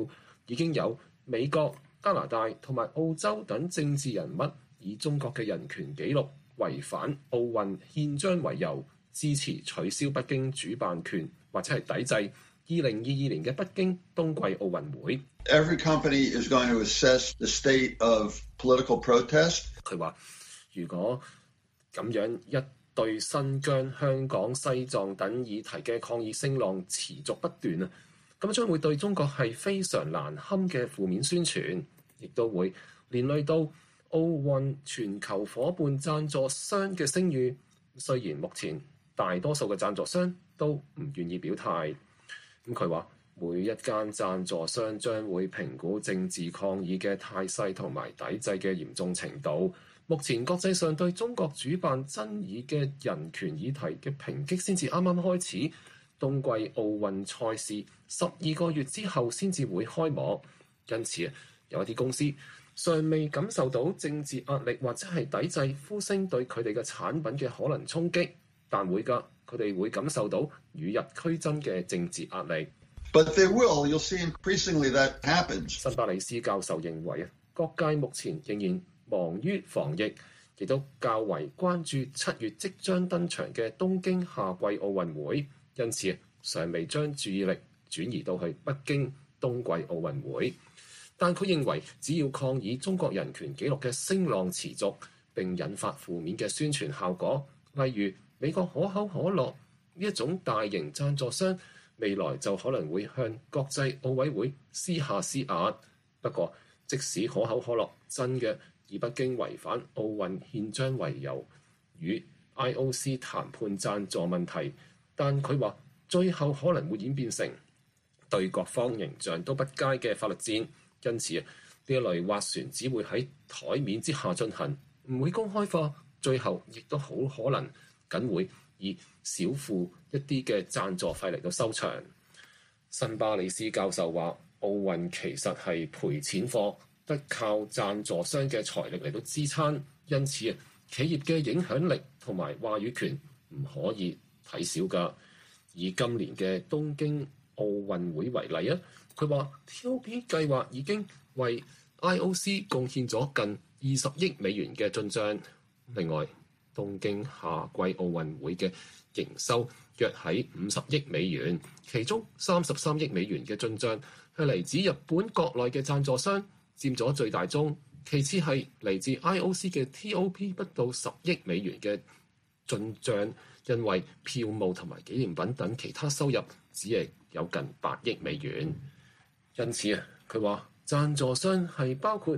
Speaker 2: 已經有美國、加拿大同埋澳洲等政治人物以中國嘅人權紀錄違反奧運憲章為由，支持取消北京主辦權或者係抵制2022年嘅北京冬季奧運會。
Speaker 12: Every company is going to assess the state of political protest.
Speaker 2: 佢話：如果咁樣一對新疆、香港、西藏等議題嘅抗議聲浪持續不斷啊，咁將會對中國係非常難堪嘅負面宣傳，亦都會連累到奧運全球夥伴贊助商嘅聲譽。雖然目前大多數嘅贊助商都唔願意表態，咁佢話每一間贊助商將會評估政治抗議嘅態勢同埋抵制嘅嚴重程度。目前國際上對中國主辦爭議嘅人權議題嘅抨擊先至啱啱開始，冬季奧運賽事12個月之後先至會開幕，因此有一啲公司尚未感受到政治壓力或者係抵制呼聲對佢哋嘅產品嘅可能衝擊，但會㗎，佢哋會感受到與日俱增嘅政治壓力。
Speaker 12: But they will. You'll see increasingly that happens.
Speaker 2: 辛巴里斯教授認為各界目前仍然忙於防疫，亦都較為關注7月即將登場嘅東京夏季奧運會，因此尚未將注意力轉移到去北京冬季奧運會。但佢認為，只要抗議中國人權紀錄嘅聲浪持續並引發負面嘅宣傳效果，例如美國可口可樂呢一種大型贊助商，未來就可能會向國際奧委會施壓。不過，即使可口可樂真嘅以北京違反奧運憲章為由與 IOC 談判贊助問題，但佢話最後可能會演變成對各方形象都不佳嘅法律戰。因此呢一類斡旋只會喺台面之下進行，唔會公開化，最後亦都好可能僅會以少付一啲嘅贊助費嚟到收場。辛巴里斯教授話：奧運其實係賠錢貨，得靠贊助商嘅財力嚟到支撐，因此企業嘅影響力同埋話語權唔可以睇小㗎。以今年嘅東京奧運會為例佢話 TOP 計劃已經為 IOC 貢獻咗近20億美元嘅進帳。另外，東京夏季奧運會嘅營收約喺50億美元，其中33億美元嘅進帳係嚟自日本國內嘅贊助商，佔咗最大宗。其次係嚟自 IOC 嘅 TOP 不到10億美元嘅進帳，因為票務同埋紀念品等其他收入只係有近8億美元。因此佢話贊助商係包括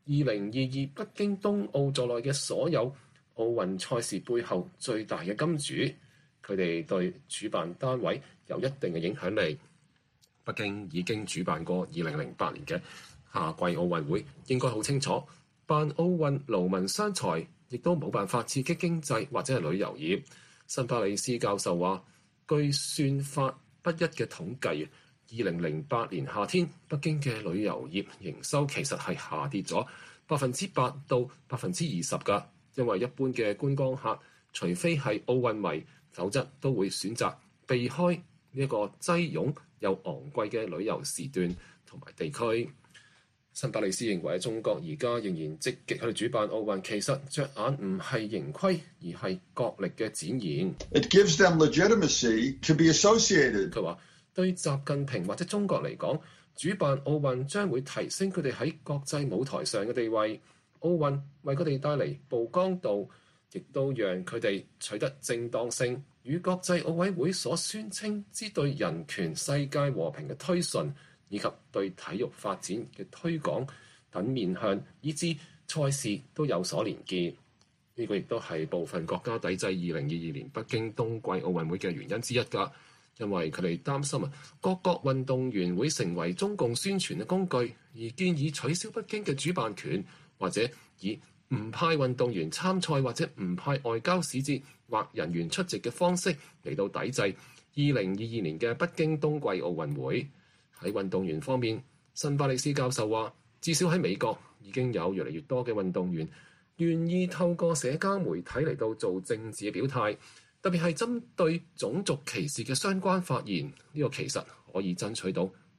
Speaker 2: 2022北京冬奧在內嘅所有奧運賽事背後最大嘅金主，佢哋對主辦單位有一定嘅影響力。北京已經主辦過2008年嘅夏季奧運會，應該好清楚辦奧運勞民傷財，亦都冇辦法刺激經濟或者係旅遊業。辛巴里斯教授話，據算法不一嘅統計，2008年夏天北京嘅旅遊業營收其實係下跌咗8%到20%㗎，因為一般嘅觀光客除非係奧運迷，否則都會選擇避開呢一個擠擁又昂貴嘅旅遊時段同埋地區。辛巴里斯認為中國而家仍然積極去主辦奧運，其實着眼唔係盈虧，而係國力嘅展現。
Speaker 12: It gives them legitimacy to be associated.
Speaker 2: 佢話對習近平或者中國嚟講，主辦奧運將會提升佢哋喺國際舞台上嘅地位。奧運為佢哋帶嚟曝光度，亦都讓佢哋取得正當性，與國際奧委會所宣稱之對人權、世界和平嘅推進，以及對體育發展嘅推廣等面向，以致賽事都有所連結。呢個亦都係部分國家抵制2022年北京冬季奧運會嘅原因之一㗎，因為佢哋擔心各國運動員會成為中共宣傳嘅工具，而建議取消北京嘅主辦權，或者以唔派運動員參賽或者唔派外交使節或人員出席嘅方式嚟到抵制2022年嘅北京冬季奧運會。喺運動員方面，辛巴里斯教授話，至少喺美國已經有越嚟越多嘅運動員願意透過社交媒體嚟到做政治嘅表態，特別係針對種族歧視嘅相關發言。呢個其實可以爭取到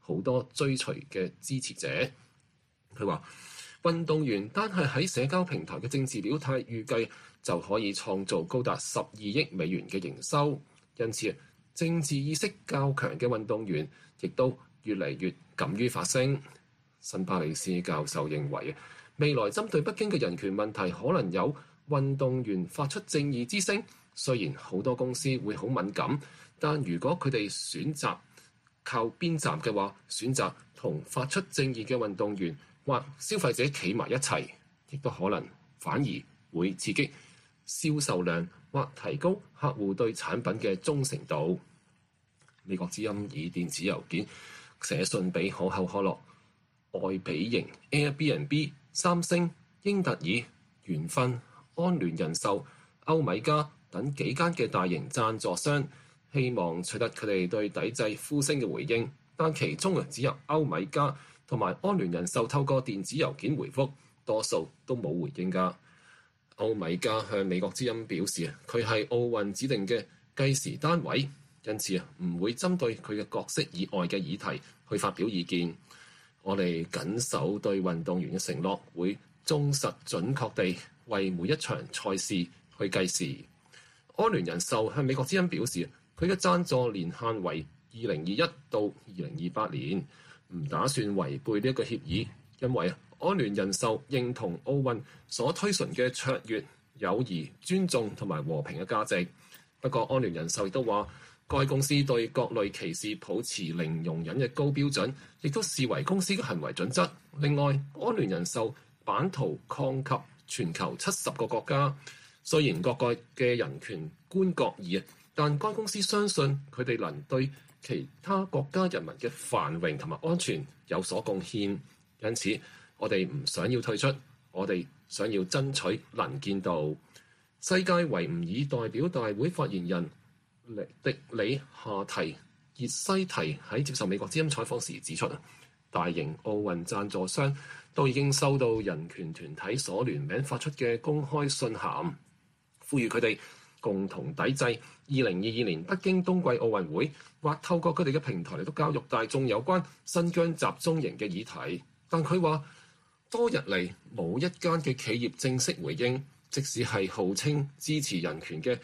Speaker 2: 好多追隨嘅支持者。佢話運動員單係喺社交平台嘅政治表態，預計就可以創造高達12億美元嘅營收。因此，政治意識較強嘅運動員亦都越嚟越敢於發聲。辛巴里斯教授認為，未來針對北京嘅人權問題，可能有運動員發出正義之聲。雖然好多公司會好敏感，但如果佢哋選擇靠邊站嘅話，選擇同發出正義嘅運動員或消費者企埋一齊，亦都可能反而會刺激銷售量或提高客戶對產品嘅忠誠度。美國之音以電子郵件寫信俾可口可樂、愛彼迎、Airbnb、三星、英特爾、元勳、安聯人壽、歐米茄等幾間嘅大型贊助商，希望取得佢哋對抵制呼聲嘅回應，但其中只有歐米茄同埋安聯人壽透過電子郵件回覆，多數都冇回應㗎。歐米茄向美國之音表示，佢係奧運指定嘅計時單位，因此唔會針對佢嘅角色以外嘅議題去發表意見。我哋緊守對運動員嘅承諾，會忠實準確地為每一場賽事去計時。安聯人壽向美國之音表示，佢嘅贊助年限為2021到2028年，唔打算違背呢一個協議，因為安聯人壽認同奧運所推崇嘅卓越、友誼、尊重同埋和平嘅價值。不過，安聯人壽亦都話，該公司對各類歧視抱持零容忍嘅高標準，亦都視為公司嘅行為準則。另外，安聯人壽版圖擴及全球70個國家。雖然各國嘅人權觀各異，但該公司相信佢哋能對其他國家人民嘅繁榮同埋安全有所貢獻。因此，我哋唔想要退出，我哋想要爭取能見度。世界維吾爾代表大會發言人迪里夏提熱西提喺接受美國之音採訪時指出，大型奧運贊助商都已經收到人權團體所聯名發出嘅公開信函，呼籲佢哋共同抵制2022年北京冬季奧運會，或透過佢哋嘅平台嚟到教育大眾有關新疆集中營嘅議題。但佢話，多日嚟冇一間嘅企業正式回應，即使係號稱支持人權嘅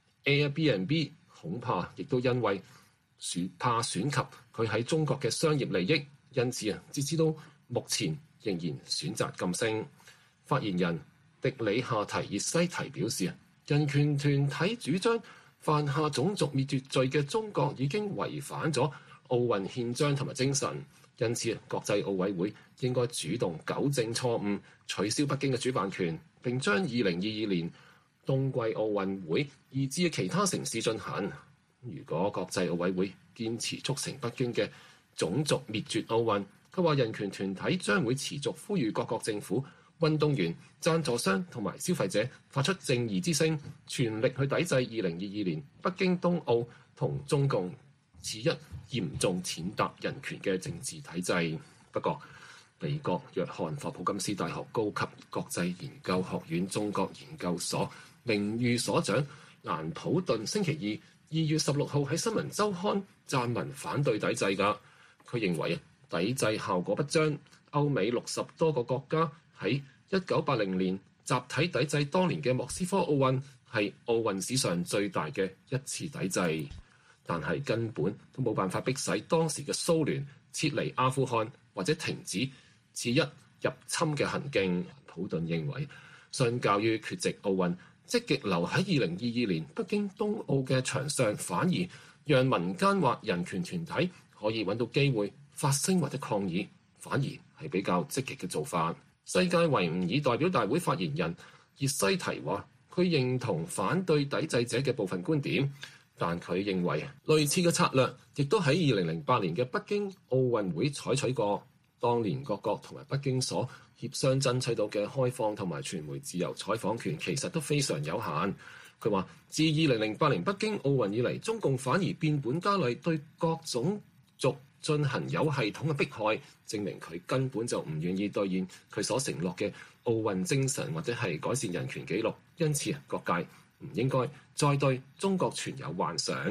Speaker 2: Airbnb， 恐怕亦都因為怕損及佢喺中國嘅商業利益，因此截至到目前仍然選擇噤聲。發言人迪里夏提熱西提表示，人權團體主張犯下種族滅絕罪嘅中國已經違反咗奧運憲章同埋精神，因此國際奧委會應該主動糾正錯誤，取消北京嘅主辦權，並將2022年冬季奧運會移至其他城市進行。如果國際奧委會堅持促成北京嘅種族滅絕奧運，佢話人權團體將會持續呼籲各國政府、運動員、贊助商同埋消費者發出正義之聲，全力去抵制2022年北京冬奧同中共此一嚴重踐踏人權嘅政治體制。不過，美國約翰霍普金斯大學高級國際研究學院中國研究所名譽所長蘭普頓星期二2月16號喺新聞週刊撰文反對抵制㗎。佢認為抵制效果不彰，歐美60多個國家喺1980年集體抵制當年嘅莫斯科奧運，係奧運史上最大嘅一次抵制，但係根本都冇辦法迫使當時嘅蘇聯撤離阿富汗或者停止此一入侵嘅行徑。普頓認為，相較於缺席奧運，積極留喺2022年北京冬奧嘅場上，反而讓民間或人權團體可以揾到機會發聲或者抗議，反而係比較積極嘅做法。世界維吾爾代表大會發言人熱西提話，佢認同反對抵制者嘅部分觀點，但佢認為類似嘅策略亦都喺2008年嘅北京奧運會採取過。當年各國同埋北京所協商爭取到嘅開放同埋傳媒自由採訪權其實都非常有限。佢話，自2008年北京奧運以嚟，中共反而變本加厲對各種族進行有系統嘅迫害，證明佢根本就唔願意兌現佢所承諾嘅奧運精神或者係改善人權紀錄。因此，各界唔應該再對中國存有幻想。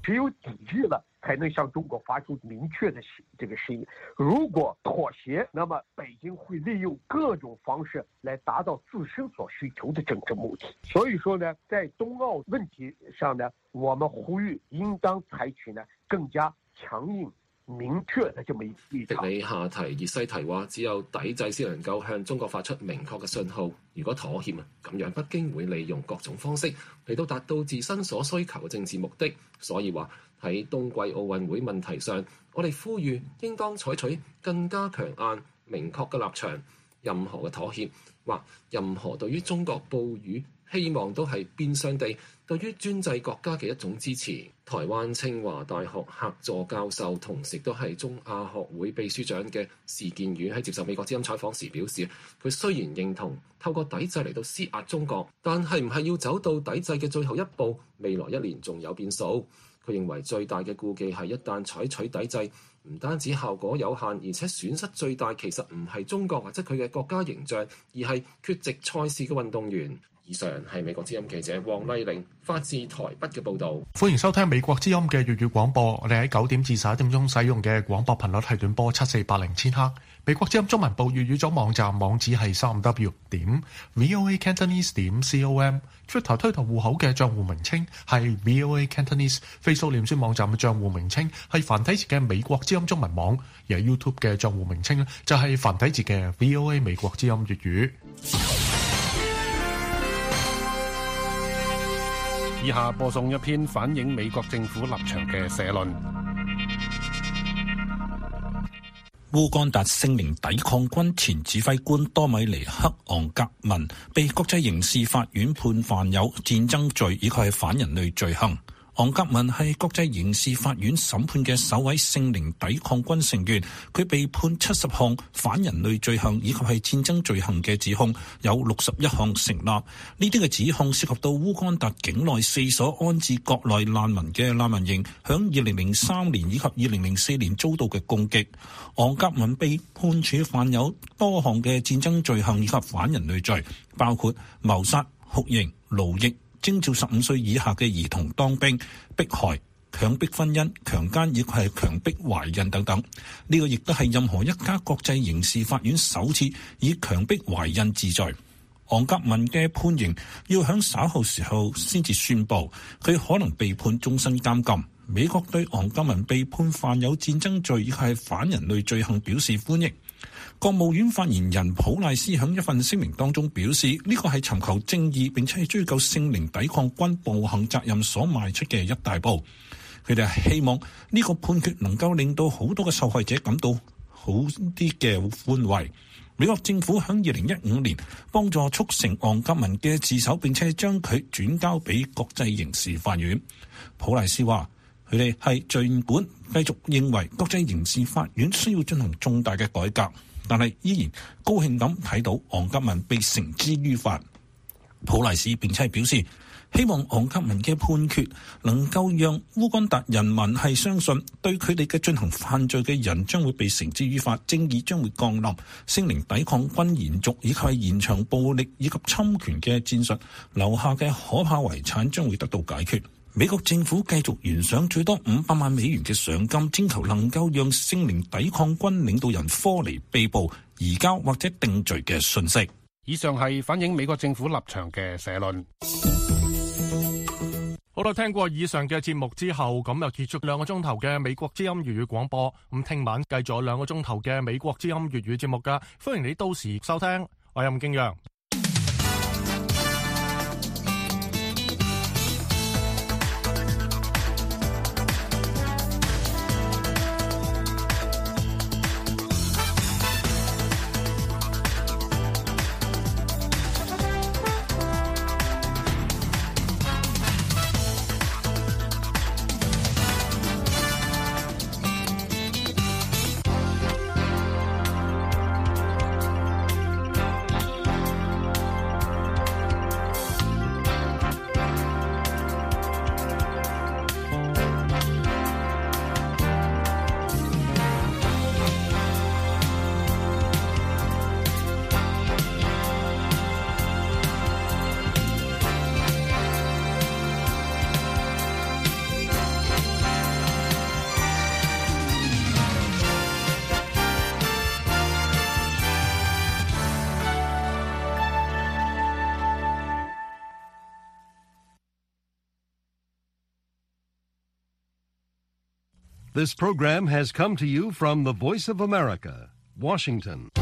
Speaker 13: 只有抵制了，才能向中国发出明確的這個聲音。如果妥協，那麼北京會利用各種方式來達到自身所需求的政治目的。所以說呢，在冬奧問題上呢，我們呼籲應當採取呢更加強硬明確的這麼一立場。
Speaker 2: 迪里下提熱西提話，只有抵制先能夠向中國發出明確嘅信號。如果妥協咁樣北京會利用各種方式嚟到達到自身所需求嘅政治目的。所以話喺冬季奧運會問題上，我哋呼籲應當採取更加強硬、明確嘅立場。任何嘅妥協或任何對於中國報以希望都係變相地對於專制國家嘅一種支持。台灣清華大學客座教授，同時都係中亞學會秘書長嘅史建宇喺接受美國之音採訪時表示，佢雖然認同透過抵制嚟到施壓中國，但係唔係要走到抵制嘅最後一步，未來1年仲有變數。佢認為最大嘅顧忌係一旦採取抵制，唔單止效果有限，而且損失最大其實唔係中國或者佢嘅國家形象，而係缺席賽事嘅運動員。以上係美國之音記者黃麗玲發自台北嘅報導。
Speaker 4: 歡迎收聽美國之音嘅粵語廣播。我哋喺9點至11點鐘使用嘅廣播頻率係短波7480千赫。美國之音中文部粵語組網站網址係3w.voacantonese.com。Twitter 推特戶口嘅帳戶名稱係 VOA Cantonese。Facebook 臉書網站嘅帳戶名稱係繁體字嘅美國之音中文網。而 YouTube 嘅帳戶名稱呢就係繁體字嘅 VOA 美國之音粵語。
Speaker 14: 以下播送一篇反映美國政府立場嘅社論。
Speaker 10: 烏干達聲明抵抗軍前指揮官多米尼克昂格文被國際刑事法院判犯有戰爭罪以及係反人類罪行。昂格文係國際刑事法院審判嘅首位聖靈抵抗軍成員，佢被判70項反人類罪行以及係戰爭罪行嘅指控，有61項成立。呢啲嘅指控涉及到烏干達境內4所安置國內難民嘅難民營，響2003年以及2004年遭到嘅攻擊。昂格文被判處犯有多項嘅戰爭罪行以及反人類罪，包括謀殺、酷刑、奴役、徵召15歲以下嘅兒童當兵、迫害、強迫婚姻、強姦以及係強迫懷孕等等。呢個亦都係任何一家國際刑事法院首次以強迫懷孕治罪。昂格文嘅判刑要響稍後時候先至宣布，佢可能被判終身監禁。美國對昂格文被判犯有戰爭罪以及係反人類罪行表示歡迎。國務院發言人普賴斯喺一份聲明當中表示，呢個係尋求正義並且係追究聖靈抵抗軍暴行責任所邁出嘅一大步。佢哋係希望呢個判決能夠令到好多嘅受害者感到好啲嘅寬慰。美國政府喺2015年幫助促成昂格文嘅自首，並且將佢轉交俾國際刑事法院。普賴斯話，佢哋係儘管繼續認為國際刑事法院需要進行重大嘅改革，但係依然高興咁睇到昂格文被繩之於法。普賴斯並且表示，希望昂格文嘅判決能夠讓烏干達人民係相信，對佢哋嘅進行犯罪嘅人將會被繩之於法，正義將會降臨，聖靈抵抗軍延續以及係延長暴力以及侵權嘅戰術留下嘅可怕遺產將會得到解決。美國政府繼續懸賞最多500萬美元嘅賞金，徵求能夠讓聖靈抵抗軍領導人科尼被捕、移交或者定罪嘅訊息。
Speaker 14: 以上係反映美國政府立場嘅社論。
Speaker 1: 好啦，聽過以上嘅節目之後，咁又結束2個鐘頭嘅美國之音粵語廣播。咁聽晚繼續2個鐘頭嘅美國之音粵語節目噶，歡迎你到時收聽。我係任敬陽。
Speaker 15: This program has come to you from the Voice of America, Washington.